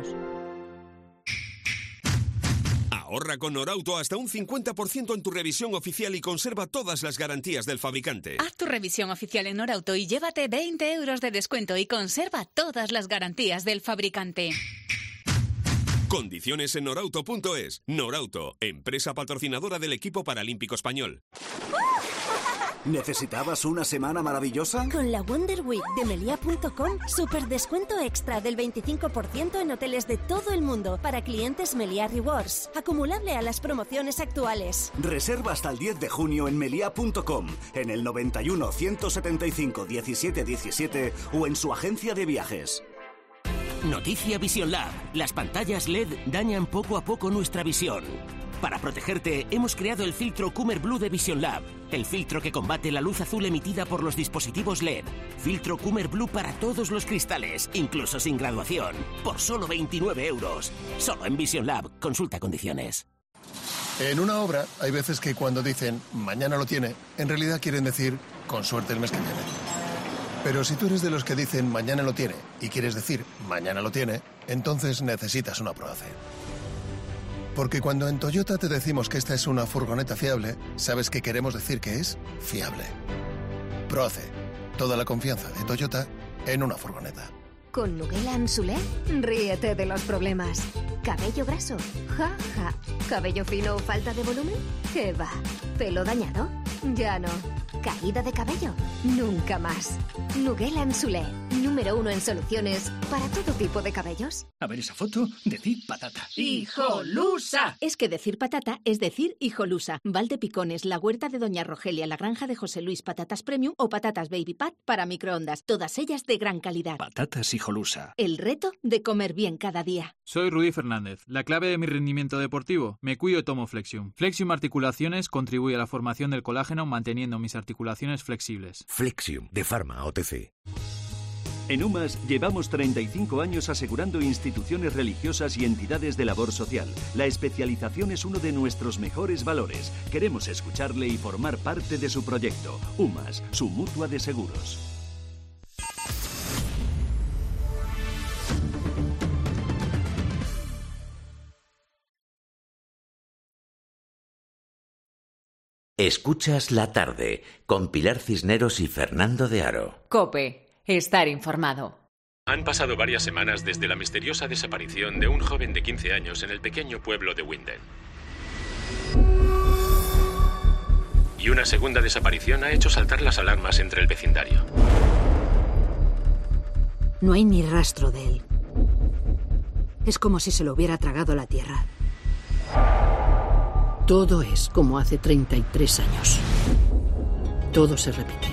Ahorra con Norauto hasta un 50% en tu revisión oficial y conserva todas las garantías del fabricante. Haz tu revisión oficial en Norauto y llévate 20 euros de descuento y conserva todas las garantías del fabricante. Condiciones en norauto.es. Norauto, empresa patrocinadora del equipo paralímpico español. ¿Necesitabas una semana maravillosa? Con la Wonder Week de Melia.com, super descuento extra del 25% en hoteles de todo el mundo para clientes Melia Rewards, acumulable a las promociones actuales. Reserva hasta el 10 de junio en Melia.com, en el 91 175 17 17 o en su agencia de viajes. Noticia Vision Lab. Las pantallas LED dañan poco a poco nuestra visión. Para protegerte, hemos creado el filtro Coomer Blue de Vision Lab, el filtro que combate la luz azul emitida por los dispositivos LED. Filtro Coomer Blue para todos los cristales, incluso sin graduación, por solo 29 €. Solo en Vision Lab. Consulta condiciones. En una obra, hay veces que cuando dicen mañana lo tiene, en realidad quieren decir con suerte el mes que viene. Pero si tú eres de los que dicen mañana lo tiene y quieres decir mañana lo tiene, entonces necesitas una Proace. Porque cuando en Toyota te decimos que esta es una furgoneta fiable, sabes que queremos decir que es fiable. Proace. Toda la confianza de Toyota en una furgoneta. Con Nuguela Ansulé, ríete de los problemas. ¿Cabello graso? Ja, ja. ¿Cabello fino o falta de volumen? ¿Qué va? ¿Pelo dañado? Ya no. ¿Caída de cabello? Nunca más. Nuguela Ansulé, número 1 en soluciones para todo tipo de cabellos. A ver esa foto, decir patata. ¡Hijolusa! Es que decir patata es decir hijolusa. Valdepicones, la huerta de Doña Rogelia, la granja de José Luis, patatas premium o patatas baby pat para microondas. Todas ellas de gran calidad. Patatas hijolusa. El reto de comer bien cada día. Soy Rudy Fernández. La clave de mi rendimiento deportivo: me cuido y tomo Flexium. Flexium Articulaciones contribuye a la formación del colágeno manteniendo mis articulaciones flexibles. Flexium, de Pharma OTC. En UMAS llevamos 35 años asegurando instituciones religiosas y entidades de labor social. La especialización es uno de nuestros mejores valores. Queremos escucharle y formar parte de su proyecto. UMAS, su mutua de seguros. Escuchas La Tarde con Pilar Cisneros y Fernando de Aro. COPE. Estar informado. Han pasado varias semanas desde la misteriosa desaparición de un joven de 15 años en el pequeño pueblo de Winden. Y una segunda desaparición ha hecho saltar las alarmas entre el vecindario. No hay ni rastro de él. Es como si se lo hubiera tragado la tierra. Todo es como hace 33 años. Todo se repite.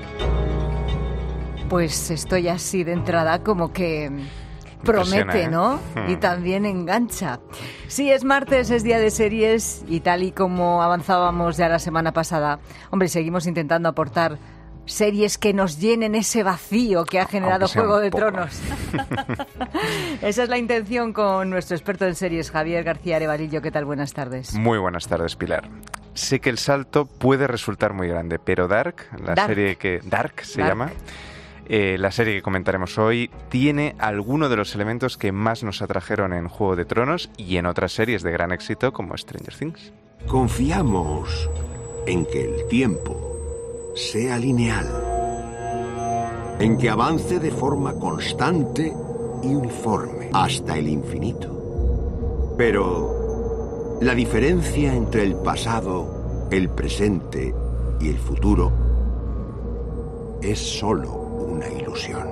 Pues estoy así de entrada como que promete, ¿no? Y también engancha. Sí, es martes, es día de series y tal y como avanzábamos ya la semana pasada, hombre, seguimos intentando aportar series que nos llenen ese vacío que ha generado Juego de Tronos. Esa es la intención con nuestro experto en series, Javier García Arevalillo. ¿Qué tal? Buenas tardes. Muy buenas tardes, Pilar. Sé que el salto puede resultar muy grande, pero Dark, serie que Dark se llama, la serie que comentaremos hoy, tiene algunos de los elementos que más nos atrajeron en Juego de Tronos y en otras series de gran éxito como Stranger Things. Confiamos en que el tiempo sea lineal, en que avance de forma constante y uniforme hasta el infinito. Pero la diferencia entre el pasado, el presente y el futuro es solo una ilusión.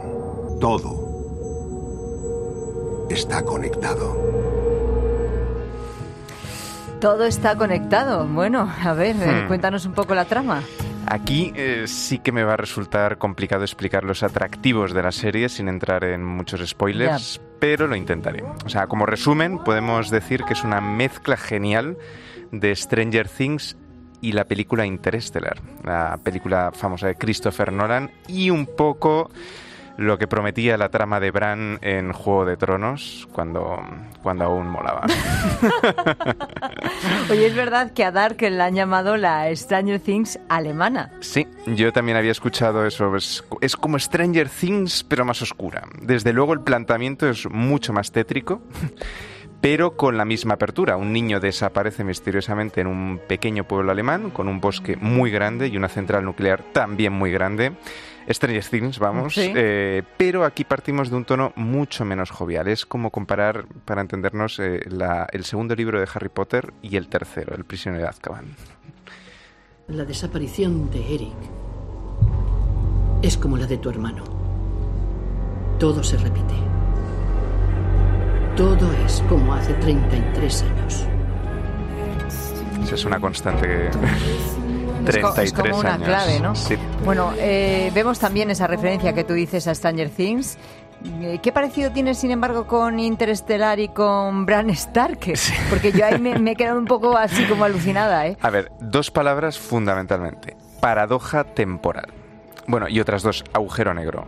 Todo está conectado. Todo está conectado. Bueno, a ver, cuéntanos un poco la trama. Aquí sí que me va a resultar complicado explicar los atractivos de la serie sin entrar en muchos spoilers, pero lo intentaré. O sea, como resumen, podemos decir que es una mezcla genial de Stranger Things y la película Interstellar, la película famosa de Christopher Nolan, y un poco lo que prometía la trama de Bran en Juego de Tronos, cuando aún molaba. Oye, es verdad que a Dark la han llamado la Stranger Things alemana. Sí, yo también había escuchado eso. Es como Stranger Things, pero más oscura. Desde luego el planteamiento es mucho más tétrico, pero con la misma apertura. Un niño desaparece misteriosamente en un pequeño pueblo alemán, con un bosque muy grande y una central nuclear también muy grande. Stranger Things, vamos, ¿sí? Pero aquí partimos de un tono mucho menos jovial. Es como comparar, para entendernos, el segundo libro de Harry Potter y el tercero, El prisionero de Azkaban. La desaparición de Eric es como la de tu hermano. Todo se repite. Todo es como hace 33 años. Esa es una constante que... 33 es como una años. Clave, ¿no? Sí. Bueno, vemos también esa referencia que tú dices a Stranger Things. ¿Qué parecido tiene, sin embargo, con Interestelar y con Bran Stark? Sí. Porque yo ahí me he quedado un poco así como alucinada, ¿eh? A ver, 2 palabras fundamentalmente. Paradoja temporal. Bueno, y otras 2, agujero negro.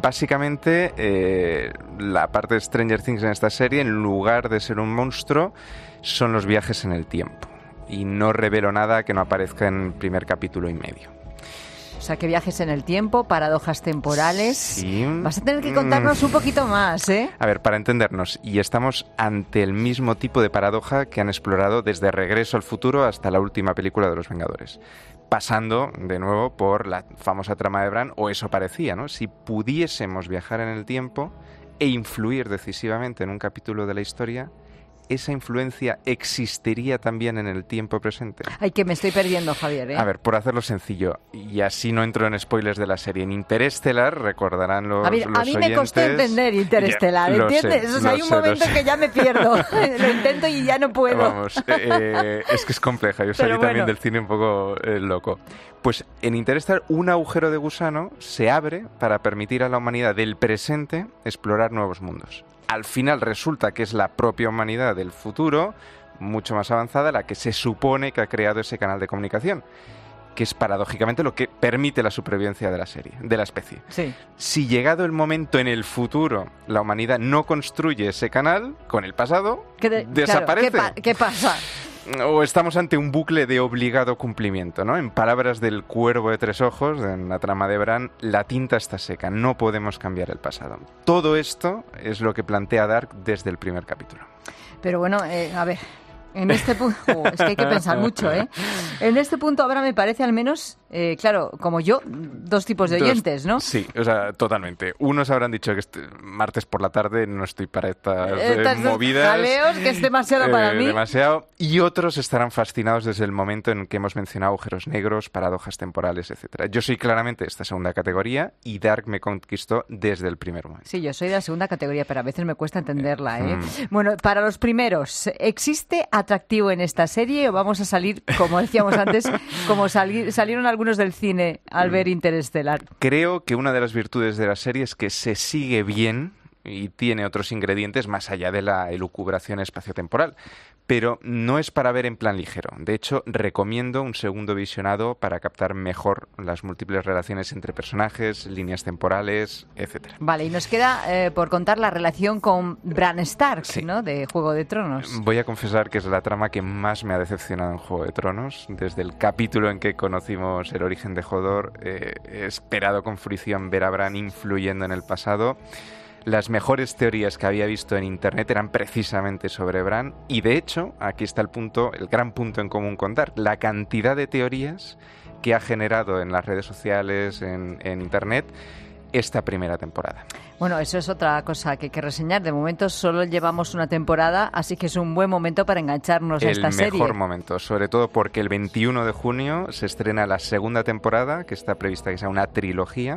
Básicamente, la parte de Stranger Things en esta serie, en lugar de ser un monstruo, son los viajes en el tiempo. Y no revelo nada que no aparezca en el primer capítulo y medio. O sea, que viajes en el tiempo, paradojas temporales... Sí. Vas a tener que contarnos un poquito más, ¿eh? A ver, para entendernos, y estamos ante el mismo tipo de paradoja que han explorado desde Regreso al Futuro hasta la última película de Los Vengadores. Pasando, de nuevo, por la famosa trama de Bran, o eso parecía, ¿no? Si pudiésemos viajar en el tiempo e influir decisivamente en un capítulo de la historia, ¿esa influencia existiría también en el tiempo presente? Ay, que me estoy perdiendo, Javier, ¿eh? A ver, por hacerlo sencillo, y así no entro en spoilers de la serie, en Interestelar, recordarán los oyentes... A mí me costó entender Interestelar, ¿entiendes? O sea, hay un momento que ya me pierdo. Lo intento y ya no puedo. Vamos, es que es compleja. Yo salí también del cine un poco loco. Pues en Interestelar, un agujero de gusano se abre para permitir a la humanidad del presente explorar nuevos mundos. Al final resulta que es la propia humanidad del futuro, mucho más avanzada, la que se supone que ha creado ese canal de comunicación, que es paradójicamente lo que permite la supervivencia de la serie, de la especie. Sí. Si llegado el momento en el futuro la humanidad no construye ese canal, con el pasado desaparece. Claro, ¿qué pasa? O estamos ante un bucle de obligado cumplimiento, ¿no? En palabras del Cuervo de 3 ojos, en la trama de Bran, la tinta está seca, no podemos cambiar el pasado. Todo esto es lo que plantea Dark desde el primer capítulo. Pero bueno, a ver, en este punto... es que hay que pensar mucho, ¿eh? En este punto ahora me parece al menos, claro, como yo, 2 tipos de oyentes, ¿no? Sí, o sea, totalmente. Unos habrán dicho que martes por la tarde no estoy para estas movidas. Jaleos, que es demasiado para mí. Demasiado. Y otros estarán fascinados desde el momento en que hemos mencionado agujeros negros, paradojas temporales, etcétera. Yo soy claramente esta segunda categoría y Dark me conquistó desde el primer momento. Sí, yo soy de la segunda categoría, pero a veces me cuesta entenderla, ¿eh? Bueno, para los primeros, ¿existe atractivo en esta serie o vamos a salir, como decíamos antes, como salieron algunos del cine al ver Interestelar? Creo que una de las virtudes de la serie es que se sigue bien y tiene otros ingredientes más allá de la elucubración espaciotemporal. Pero no es para ver en plan ligero. De hecho, recomiendo un segundo visionado para captar mejor las múltiples relaciones entre personajes, líneas temporales, etcétera. Vale, y nos queda por contar la relación con Bran Stark, sí, ¿no? De Juego de Tronos. Voy a confesar que es la trama que más me ha decepcionado en Juego de Tronos. Desde el capítulo en que conocimos el origen de Hodor, he esperado con fruición ver a Bran influyendo en el pasado. Las mejores teorías que había visto en internet eran precisamente sobre Bran y de hecho, aquí está el gran punto en común con Dark, la cantidad de teorías que ha generado en las redes sociales, en internet, esta primera temporada. Bueno, eso es otra cosa que hay que reseñar. De momento solo llevamos una temporada, así que es un buen momento para engancharnos a esta serie. El mejor momento, sobre todo porque el 21 de junio se estrena la segunda temporada, que está prevista que sea una trilogía,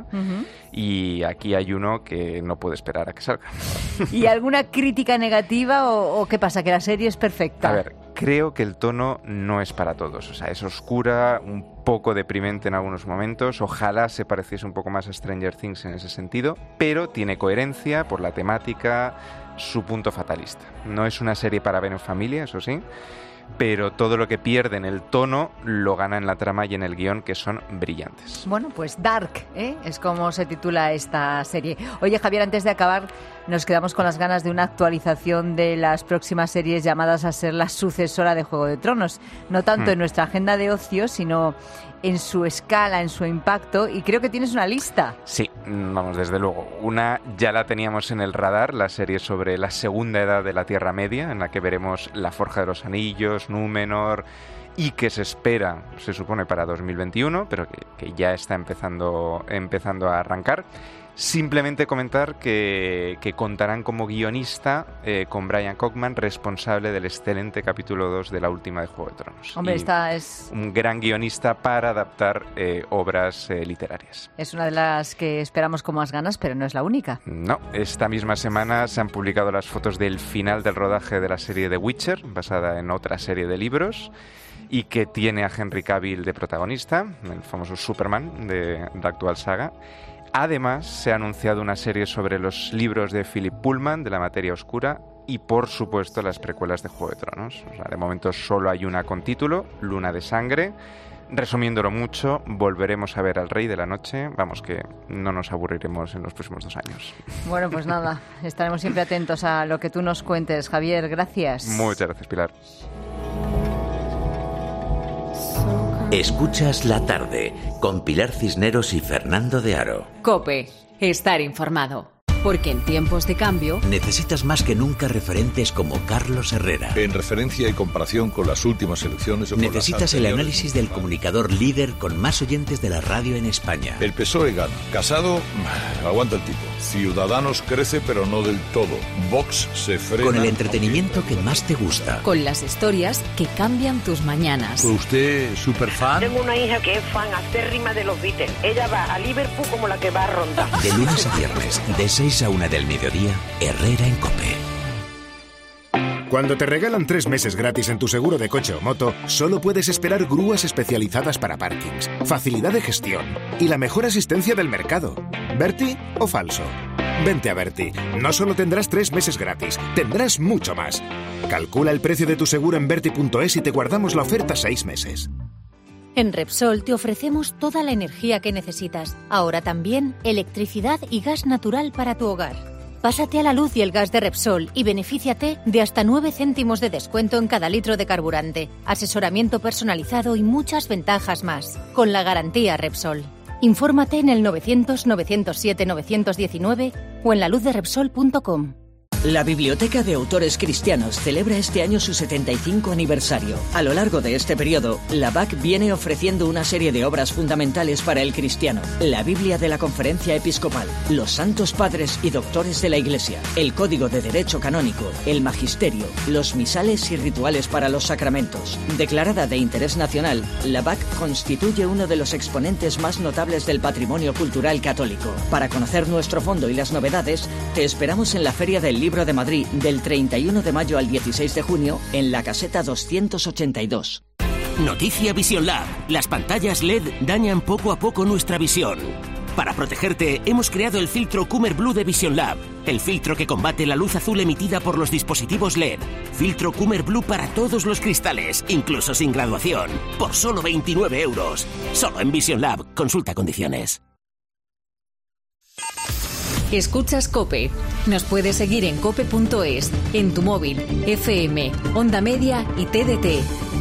y aquí hay uno que no puede esperar a que salga. ¿Y alguna crítica negativa o qué pasa, que la serie es perfecta? A ver, creo que el tono no es para todos. O sea, es oscura, un poco deprimente en algunos momentos. Ojalá se pareciese un poco más a Stranger Things en ese sentido, pero tiene coherencia por la temática, su punto fatalista. No es una serie para ver en familia, eso sí, pero todo lo que pierde en el tono lo gana en la trama y en el guión, que son brillantes. Bueno, pues Dark, es como se titula esta serie. Oye, Javier, antes de acabar, nos quedamos con las ganas de una actualización de las próximas series llamadas a ser la sucesora de Juego de Tronos. No tanto en nuestra agenda de ocio, sino en su escala, en su impacto, y creo que tienes una lista. Sí, vamos, desde luego. Una ya la teníamos en el radar, la serie sobre la segunda edad de la Tierra Media, en la que veremos la Forja de los Anillos, Númenor, y que se espera, se supone, para 2021, pero que ya está empezando a arrancar. Simplemente comentar que contarán como guionista con Brian Cockman, responsable del excelente capítulo 2 de la última de Juego de Tronos. Hombre, esta es un gran guionista para adaptar obras literarias. Es una de las que esperamos con más ganas, pero no es la única. No, esta misma semana se han publicado las fotos del final del rodaje de la serie The Witcher, basada en otra serie de libros, y que tiene a Henry Cavill de protagonista, el famoso Superman de la actual saga. Además, se ha anunciado una serie sobre los libros de Philip Pullman, de la Materia Oscura, y por supuesto las precuelas de Juego de Tronos. O sea, de momento solo hay una con título, Luna de Sangre. Resumiéndolo mucho, volveremos a ver al Rey de la Noche. Vamos, que no nos aburriremos en los próximos 2 años. Bueno, pues nada, estaremos siempre atentos a lo que tú nos cuentes. Javier, gracias. Muchas gracias, Pilar. Escuchas La Tarde con Pilar Cisneros y Fernando de Aro. COPE. Estar informado. Porque en tiempos de cambio necesitas más que nunca referentes como Carlos Herrera. En referencia y comparación con las últimas elecciones... Necesitas el análisis del comunicador líder con más oyentes de la radio en España. El PSOE gana. Casado, aguanta el tipo. Ciudadanos crece, pero no del todo. Vox se frena... Con el entretenimiento que más te gusta. Con las historias que cambian tus mañanas. ¿Usted es súper fan? Tengo una hija que es fan acérrima de los Beatles. Ella va a Liverpool como la que va a Ronda. De lunes a viernes, de 6 a 1 del mediodía, Herrera en COPE. Cuando te regalan 3 meses gratis en tu seguro de coche o moto, solo puedes esperar grúas especializadas para parkings, facilidad de gestión y la mejor asistencia del mercado. ¿Berti o falso? Vente a Berti. No solo tendrás 3 meses gratis, tendrás mucho más. Calcula el precio de tu seguro en Berti.es y te guardamos la oferta 6 meses. En Repsol te ofrecemos toda la energía que necesitas. Ahora también electricidad y gas natural para tu hogar. Pásate a la luz y el gas de Repsol y benefíciate de hasta 9 céntimos de descuento en cada litro de carburante, asesoramiento personalizado y muchas ventajas más. Con la garantía Repsol. Infórmate en el 900-907-919 o en laluzderepsol.com. La Biblioteca de Autores Cristianos celebra este año su 75 aniversario. A lo largo de este periodo, la BAC viene ofreciendo una serie de obras fundamentales para el cristiano. La Biblia de la Conferencia Episcopal, los Santos Padres y Doctores de la Iglesia, el Código de Derecho Canónico, el Magisterio, los misales y rituales para los sacramentos. Declarada de interés nacional, la BAC constituye uno de los exponentes más notables del patrimonio cultural católico. Para conocer nuestro fondo y las novedades, te esperamos en la Feria del Libro de Madrid del 31 de mayo al 16 de junio en la caseta 282. Noticia Vision Lab. Las pantallas LED dañan poco a poco nuestra visión. Para protegerte, hemos creado el filtro Coomer Blue de Vision Lab, el filtro que combate la luz azul emitida por los dispositivos LED. Filtro Coomer Blue para todos los cristales, incluso sin graduación, por solo 29 €. Solo en Vision Lab. Consulta condiciones. Escuchas COPE. Nos puedes seguir en cope.es, en tu móvil, FM, Onda Media y TDT.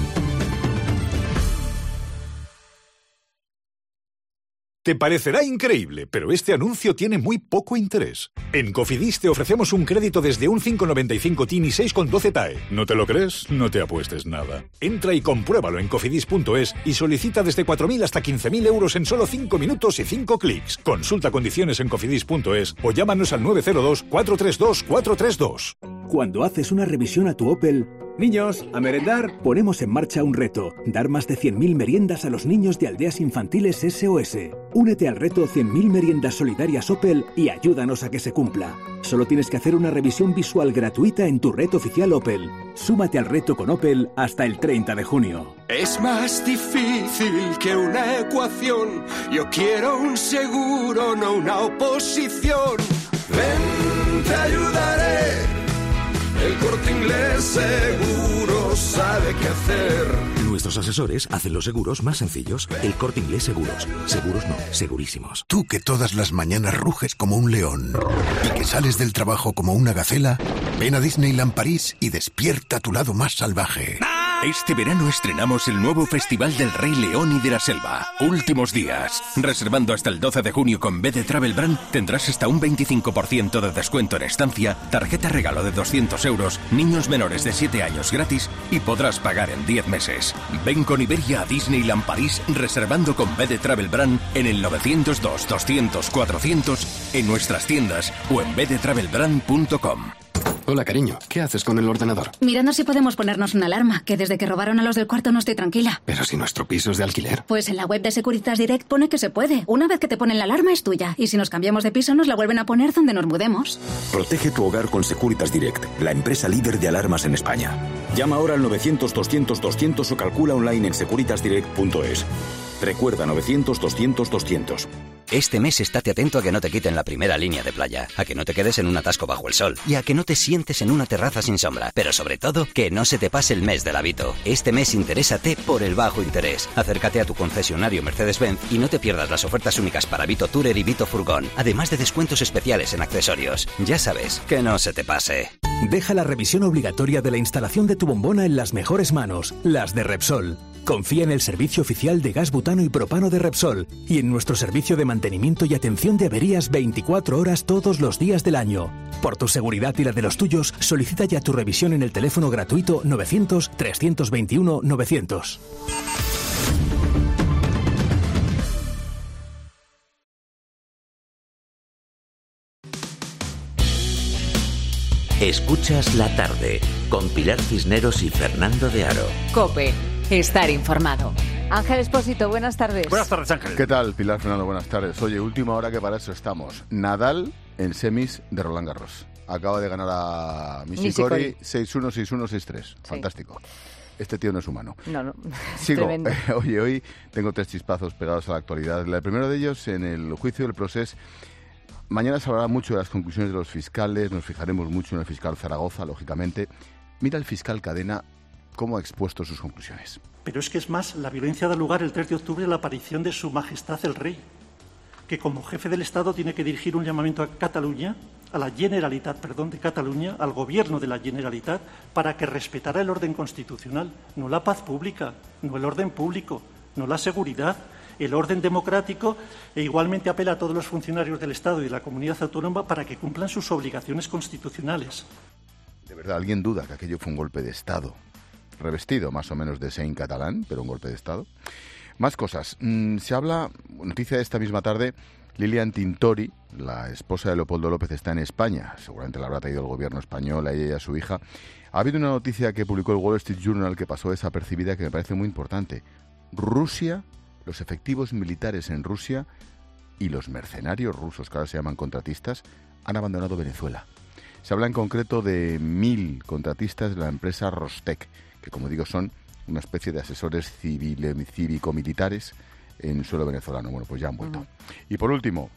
Te parecerá increíble, pero este anuncio tiene muy poco interés. En Cofidis te ofrecemos un crédito desde un 5,95 TIN y 6,12 TAE. ¿No te lo crees? No te apuestes nada. Entra y compruébalo en cofidis.es y solicita desde 4.000 hasta 15.000 euros en solo 5 minutos y 5 clics. Consulta condiciones en cofidis.es o llámanos al 902 432 432. Cuando haces una revisión a tu Opel... Niños, a merendar. Ponemos en marcha un reto. Dar más de 100.000 meriendas a los niños de aldeas infantiles SOS. Únete al reto 100.000 meriendas solidarias Opel y ayúdanos a que se cumpla. Solo tienes que hacer una revisión visual gratuita en tu red oficial Opel. Súmate al reto con Opel hasta el 30 de junio. Es más difícil que una ecuación. Yo quiero un seguro, no una oposición. Ven, te ayudaré. El Corte Inglés seguro sabe qué hacer. Nuestros asesores hacen los seguros más sencillos. El Corte Inglés Seguros. Seguros no, segurísimos. Tú que todas las mañanas ruges como un león y que sales del trabajo como una gacela, ven a Disneyland París y despierta tu lado más salvaje. Este verano estrenamos el nuevo Festival del Rey León y de la Selva. Últimos días. Reservando hasta el 12 de junio con BD Travel Brand tendrás hasta un 25% de descuento en estancia, tarjeta regalo de 200 euros, niños menores de 7 años gratis y podrás pagar en 10 meses. Ven con Iberia a Disneyland París reservando con BD Travel Brand en el 902 200 400 en nuestras tiendas o en bdtravelbrand.com. Hola, cariño. ¿Qué haces con el ordenador? Mirando si podemos ponernos una alarma, que desde que robaron a los del cuarto no estoy tranquila. Pero si nuestro piso es de alquiler. Pues en la web de Securitas Direct pone que se puede. Una vez que te ponen la alarma es tuya. Y si nos cambiamos de piso nos la vuelven a poner donde nos mudemos. Protege tu hogar con Securitas Direct, la empresa líder de alarmas en España. Llama ahora al 900-200-200 o calcula online en securitasdirect.es. Recuerda 900-200-200. Este mes estate atento a que no te quiten la primera línea de playa, a que no te quedes en un atasco bajo el sol y a que no te sientes en una terraza sin sombra, pero sobre todo, que no se te pase el mes del hábito. Este mes interésate por el bajo interés. Acércate a tu concesionario Mercedes-Benz y no te pierdas las ofertas únicas para Vito Tourer y Vito Furgón, además de descuentos especiales en accesorios. Ya sabes, que no se te pase. Deja la revisión obligatoria de la instalación de tu bombona en las mejores manos, las de Repsol. Confía en el servicio oficial de gas butano y propano de Repsol y en nuestro servicio de mantenimiento y atención de averías 24 horas todos los días del año. Por tu seguridad y la de los tuyos, solicita ya tu revisión en el teléfono gratuito 900-321-900. Escuchas la tarde con Pilar Cisneros y Fernando de Aro. COPE. Estar informado. Ángel Expósito, buenas tardes. Buenas tardes, Ángel. ¿Qué tal, Pilar, Fernando? Buenas tardes. Oye, última hora que para eso estamos. Nadal en semis de Roland Garros. Acaba de ganar a Nishikori 6-1, 6-1, 6-3. Sí. Fantástico. Este tío no es humano. No. Sigo. Oye, hoy tengo 3 chispazos pegados a la actualidad. El primero de ellos en el juicio del Procés. Mañana se hablará mucho de las conclusiones de los fiscales. Nos fijaremos mucho en el fiscal Zaragoza, lógicamente. Mira el fiscal Cadena cómo ha expuesto sus conclusiones. Pero es que es más, la violencia da lugar el 3 de octubre a la aparición de Su Majestad el Rey, que como jefe del Estado tiene que dirigir un llamamiento a Cataluña, a la Generalitat, de Cataluña, al gobierno de la Generalitat, para que respetara el orden constitucional, no la paz pública, no el orden público, no la seguridad, el orden democrático, e igualmente apela a todos los funcionarios del Estado y de la comunidad autónoma para que cumplan sus obligaciones constitucionales. ¿De verdad alguien duda que aquello fue un golpe de Estado? Revestido más o menos de Saint catalán, pero un golpe de Estado. Más cosas. Se habla, noticia de esta misma tarde, Lilian Tintori, la esposa de Leopoldo López, está en España. Seguramente la habrá traído el gobierno español, a ella y a su hija. Ha habido una noticia que publicó el Wall Street Journal que pasó desapercibida, que me parece muy importante. Rusia, los efectivos militares en Rusia y los mercenarios rusos, que ahora se llaman contratistas, han abandonado Venezuela. Se habla en concreto de 1.000 contratistas de la empresa Rostec, que como digo son una especie de asesores cívico-militares en suelo venezolano. Bueno, pues ya han vuelto. Y por último,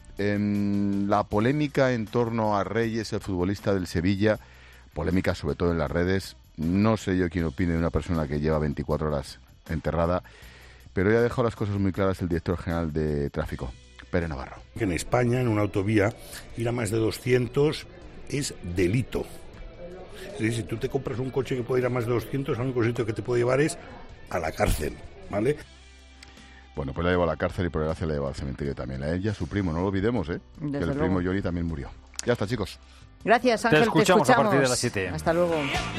la polémica en torno a Reyes, el futbolista del Sevilla, polémica sobre todo en las redes. No sé yo quién opine de una persona que lleva 24 horas enterrada, pero ya ha dejado las cosas muy claras el director general de tráfico, Pérez Navarro. En España, en una autovía, ir a más de 200 es delito. Es decir, si tú te compras un coche que puede ir a más de 200, el único sitio que te puede llevar es a la cárcel, ¿vale? Bueno, pues la lleva a la cárcel y por desgracia la lleva al cementerio también. A ella, su primo, no lo olvidemos, que el primo Johnny también murió. Ya está, chicos. Gracias, Ángel. Te escuchamos a partir de las 7. Hasta luego.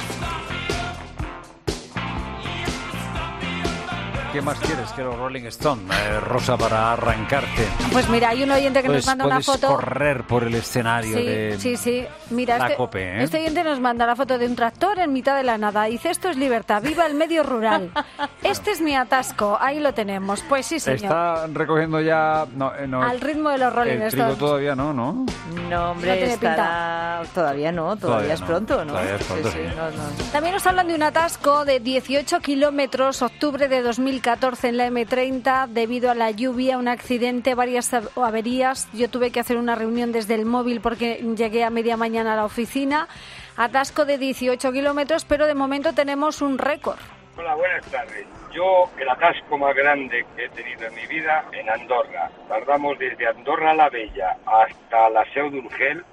¿Qué más quieres que los Rolling Stones, Rosa, para arrancarte? Pues mira, hay un oyente que nos manda una foto. Puedes correr por el escenario de Sí. Mira, la COPE, este oyente nos manda la foto de un tractor en mitad de la nada. Dice, esto es libertad, viva el medio rural. Este es mi atasco, ahí lo tenemos. Pues sí, señor. Está recogiendo ya... No, al ritmo de los Rolling Stones. El trigo todavía no, ¿no? No, hombre, no estará... Todavía no, todavía es pronto, ¿no? Todavía es pronto, sí. También nos hablan de un atasco de 18 kilómetros, octubre de 2014 en la M30, debido a la lluvia, un accidente, varias averías. Yo tuve que hacer una reunión desde el móvil porque llegué a media mañana a la oficina. Atasco de 18 kilómetros, pero de momento tenemos un récord. Hola, buenas tardes. Yo, el atasco más grande que he tenido en mi vida, en Andorra. Tardamos desde Andorra la Vella hasta la Seu d'Urgell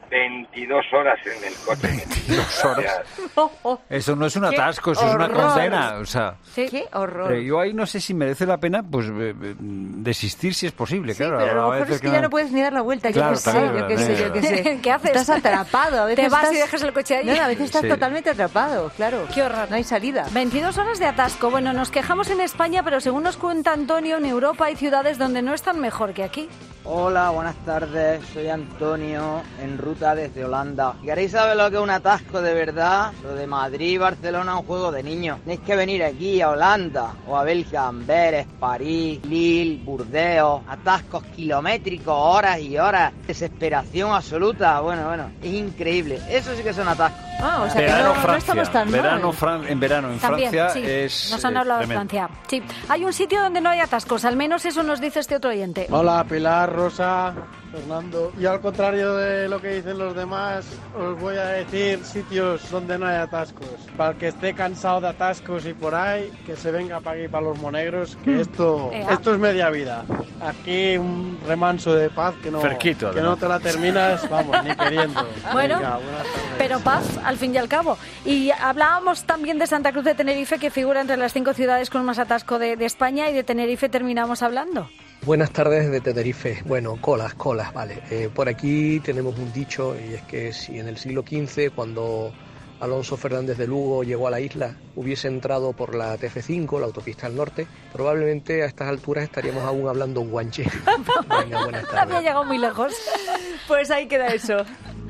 22 horas en el coche. 22 horas. Eso no es un atasco, eso es una condena. O sea, qué horror. Pero yo ahí no sé si merece la pena pues desistir si es posible. Sí, claro, pero a lo mejor es que ya no puedes ni dar la vuelta. Claro, yo qué sé. ¿Qué haces? Estás atrapado. A veces te vas estás... y dejas el coche ahí. No, a veces estás totalmente atrapado, claro. Qué horror. No hay salida. 22 horas de atasco. Bueno, nos quejamos en España, pero según nos cuenta Antonio, en Europa hay ciudades donde no están mejor que aquí. Hola, buenas tardes. Soy Antonio, en ruta desde Holanda. ¿Queréis saber lo que es un atasco de verdad? Lo de Madrid y Barcelona es un juego de niños. Tenéis que venir aquí a Holanda o a Bélgica, Amberes, París, Lille, Burdeos. Atascos kilométricos, horas y horas. Desesperación absoluta. Bueno, es increíble. Eso sí que son atascos. O sea verano, que no estamos tan mal. En verano en También, Francia sí. es Nos han hablado de Francia. Sí. Hay un sitio donde no hay atascos, al menos eso nos dice este otro oyente. Hola, Pilar, Rosa, Fernando. Yo, al contrario de lo que dicen los demás, os voy a decir sitios donde no hay atascos. Para el que esté cansado de atascos y por ahí, que se venga para aquí, para los Monegros, que esto es media vida. Aquí un remanso de paz que no, Cerquito, que no te la terminas, vamos, ni queriendo. Bueno, venga, pero paz al fin y al cabo. Y hablábamos también de Santa Cruz de Tenerife, que figura entre las 5 ciudades con más atasco de España, y de Tenerife terminamos hablando. Buenas tardes de Tenerife. Bueno, colas, vale. Por aquí tenemos un dicho, y es que si en el siglo XV, cuando Alonso Fernández de Lugo llegó a la isla, hubiese entrado por la TF5, la autopista al norte, probablemente a estas alturas estaríamos aún hablando un guanche. Venga, buenas tardes. Había llegado muy lejos. Pues ahí queda eso.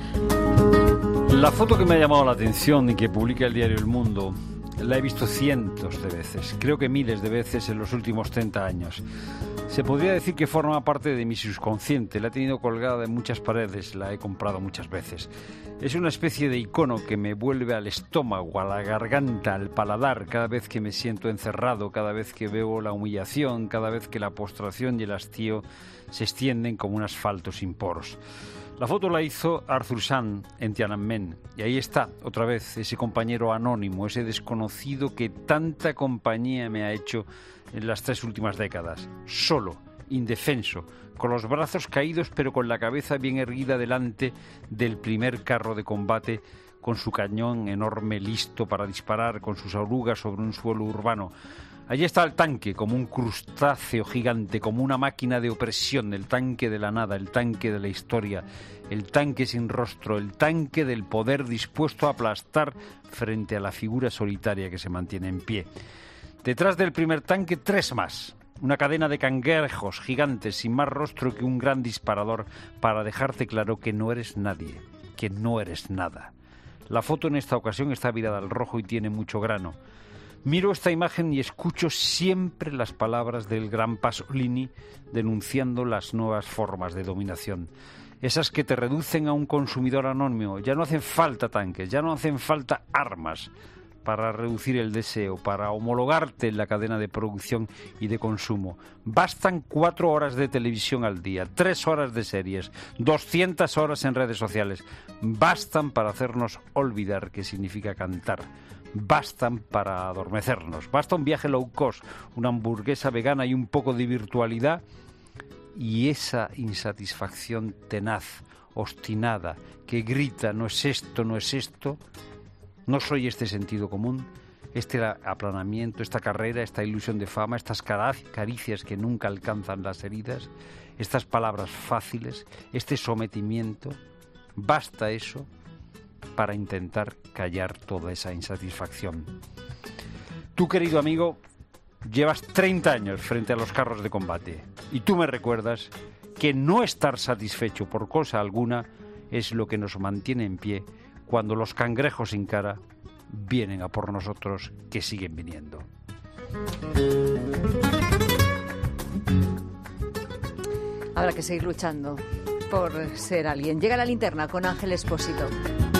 La foto que me ha llamado la atención y que publica el diario El Mundo la he visto cientos de veces, creo que miles de veces en los últimos 30 años. Se podría decir que forma parte de mi subconsciente, la he tenido colgada en muchas paredes, la he comprado muchas veces. Es una especie de icono que me vuelve al estómago, a la garganta, al paladar, cada vez que me siento encerrado, cada vez que veo la humillación, cada vez que la postración y el hastío se extienden como un asfalto sin poros. La foto la hizo Arthur Sand en Tiananmen, y ahí está, otra vez, ese compañero anónimo, ese desconocido que tanta compañía me ha hecho en las 3 últimas décadas. Solo, indefenso, con los brazos caídos pero con la cabeza bien erguida delante del primer carro de combate, con su cañón enorme listo para disparar con sus orugas sobre un suelo urbano. Allí está el tanque, como un crustáceo gigante, como una máquina de opresión, el tanque de la nada, el tanque de la historia, el tanque sin rostro, el tanque del poder dispuesto a aplastar frente a la figura solitaria que se mantiene en pie. Detrás del primer tanque, 3 más. Una cadena de cangrejos gigantes sin más rostro que un gran disparador para dejarte claro que no eres nadie, que no eres nada. La foto en esta ocasión está virada al rojo y tiene mucho grano. Miro esta imagen y escucho siempre las palabras del gran Pasolini denunciando las nuevas formas de dominación. Esas que te reducen a un consumidor anónimo. Ya no hacen falta tanques, ya no hacen falta armas para reducir el deseo, para homologarte en la cadena de producción y de consumo. Bastan 4 horas de televisión al día, 3 horas de series, 200 horas en redes sociales. Bastan para hacernos olvidar qué significa cantar. Bastan para adormecernos. Basta un viaje low cost, una hamburguesa vegana y un poco de virtualidad, y esa insatisfacción tenaz, obstinada, que grita: no es esto, no es esto. No soy este sentido común, este aplanamiento, esta carrera, esta ilusión de fama, estas caricias que nunca alcanzan las heridas, estas palabras fáciles, este sometimiento. Basta eso para intentar callar toda esa insatisfacción. Tú, querido amigo, llevas 30 años frente a los carros de combate, y tú me recuerdas que no estar satisfecho por cosa alguna es lo que nos mantiene en pie cuando los cangrejos sin cara vienen a por nosotros, que siguen viniendo. Habrá que seguir luchando por ser alguien. Llega la linterna con Ángel Expósito.